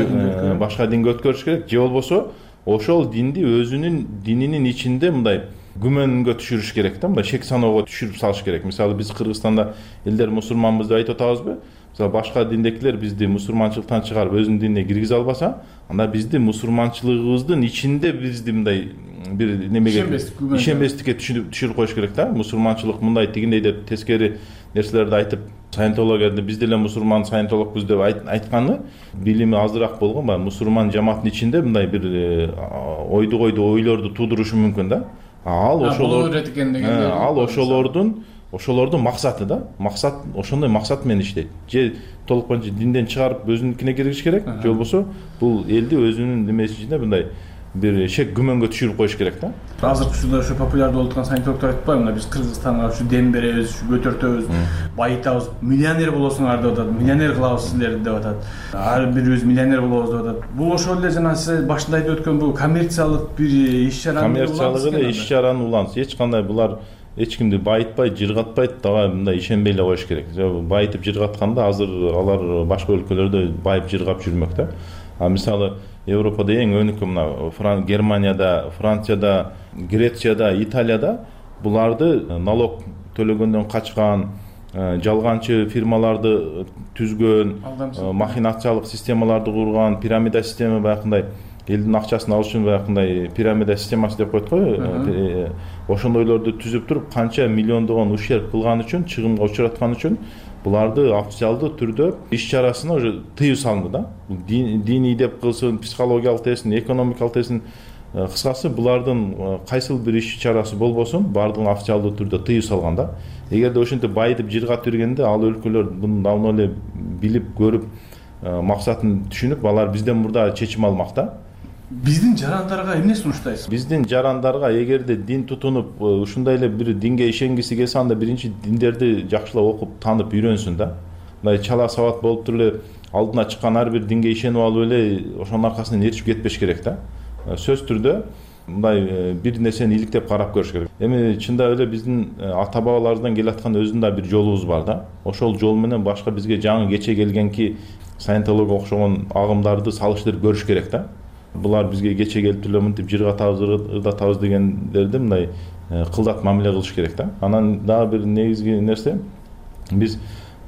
башка динге өткөрүш керек, же болбосо ошол динди өзүнүн дининин ичинде мындай күмөнгө түшүрүш керек да, мындай шек саноого түшүрүп салыш керек. Мисалы биз Кыргызстанда элдер мусулманбыз деп айтып атабызбы? Мисалы башка диндекилер бизди мусулманчылыктан чыгарып өзүнүн динине киргизе албаса, анда бизди мусулманчылыгыбыздын ичинде бизди мындай бир немеге ишенбестикке түшүрүп коюш керек да. Мусулманчылык мындай тигиндей деп тескери нерселерди айтып, саентологияда биз деле мусулман саентологбуз деп айтканы билими азыраак болгон баягы мусулман жамааттын ичинде мындай бир ойду ойлорду туудурушу мүмкүн да. Ал ошолордун максаты да. Максат ошондой максат менен иштейт. Же толук боюнча динден чыгарып өзүнүкүнө киргизиш керек, же болбосо бул элди өзүнүн немеси ичинде мындай бир шек күмөнгө түшүрүп коюш керек да. Азыркы учурда ошо популярдуу болуп аткан саентологдор айтпайбы, мына биз Кыргызстанга ушу дем беребиз, көтөртөбүз, байытабыз, миллионер болосуңар деп атат, миллионер кылабыз силерди деп атат. Ар бирибиз миллионер болобуз деп атат. Бул ошол эле жана сиз башында айтып өткөн бул коммерциялык бир иш-чара. Коммерциялык эле иш-чаранын уланысы. Эч кандай булар эч кимди байытпайт, жыргатпайт, дагы мындай ишенбей эле коюш керек. Байытып жыргатканда азыр алар башка өлкөлөрдө байып жыргап жүрмөк да. Мисалы Европада эң өнүккөн мына Германияда, Францияда, Грецияда, Италияда буларды налог төлөгөндөн качкан, жалганчы фирмаларды түзгөн, махинациялык системаларды курган, пирамида система баягындай элдин акчасын алыш үчүн баягындай пирамида системасы деп коет го. Ошондойлорду түзүп туруп канча миллиондогон ущерб кылган үчүн, чыгымга учураткан үчүн буларды официалдуу түрдө иш-чарасына уже тыюу салынды да. Диний деп кылсын, психологиялык десин, экономикалык десин, кыскасы булардын кайсыл бир иш-чарасы болбосун, бардыгын официалдуу түрдө тыюу салган да. Эгерде ошентип байытып жыргатып жүргенде ал өлкөлөр муну давно эле билип, көрүп, максатын түшүнүп, алар бизден мурда чечим алмак да. Биздин жарандарга эмне сунуштайсыз? Биздин жарандарга эгерде дин тутунуп, ушундай эле бир динге ишенгиси келсе, анда биринчи диндерди жакшылап окуп, танып, үйрөнсүн да. Мындай чала сабат болуп туруп эле алдына чыккан ар бир динге ишенип алып эле ошонун аркасынан ээрчип кетпеш керек да. Сөз түрдө мындай бир нерсени иликтеп карап көрүш керек. Эми чындап эле биздин ата бабаларыбыздан келаткан өзүнүн да бир жолубуз бар да. Ошол жол менен башка бизге жаңы кече келгенки саентология окшогон агымдарды салыштырып көрүш керек да. Булар бизге кече келип эле мынтип жыргатабыз, ырдатабыз дегендерди мындай кылдат мамиле кылыш керек да. Анан дагы бир негизги нерсе, биз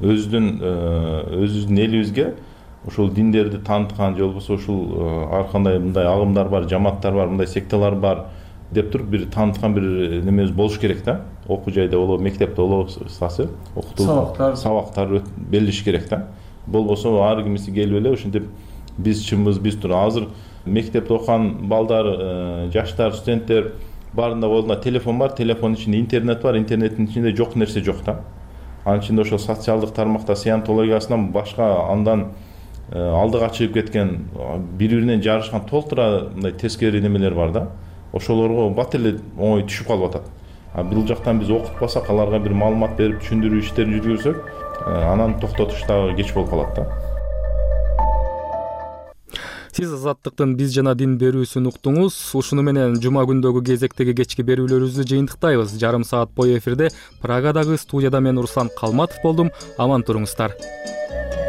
өзүбүздүн элибизге ошол диндерди таныткан, же болбосо ушул ар кандай мындай агымдар бар, жамааттар бар, мындай секталар бар деп туруп бир таныткан бир немебиз болуш керек да. Окуу жайда болобу, мектепте болобу, окутуу сабактар белилиш керек да. Болбосо ар кимиси келип эле ушинтип биз чынбыз, биз тура азыр мектепте окуган балдар, жаштар, студенттер баарында колунда телефон бар, телефондун ичинде интернет бар, интернеттин ичинде жок нерсе жок да. Анын ичинде ошол социалдык тармакта саентологиясынан башка андан алдыга чыгып кеткен, бири-биринен жарышкан толтура мындай тескери немелер бар да. Ошолорго бат эле оңой түшүп калып атат. Бул жактан биз окутпасак, аларга бир маалымат берип, түшүндүрүү иштерин жүргүзсөк, анан токтотуш дагы кеч болуп калат да. Сиз Азаттыктын биз жана дин берүүсүн уктуңуз. Ушуну менен жума күндөгү кезектеги кечки берүүлөрүбүздү жыйынтыктайбыз. Жарым саат бою эфирде Прагадагы студияда мен Руслан Калматов болдум. Аман туруңуздар.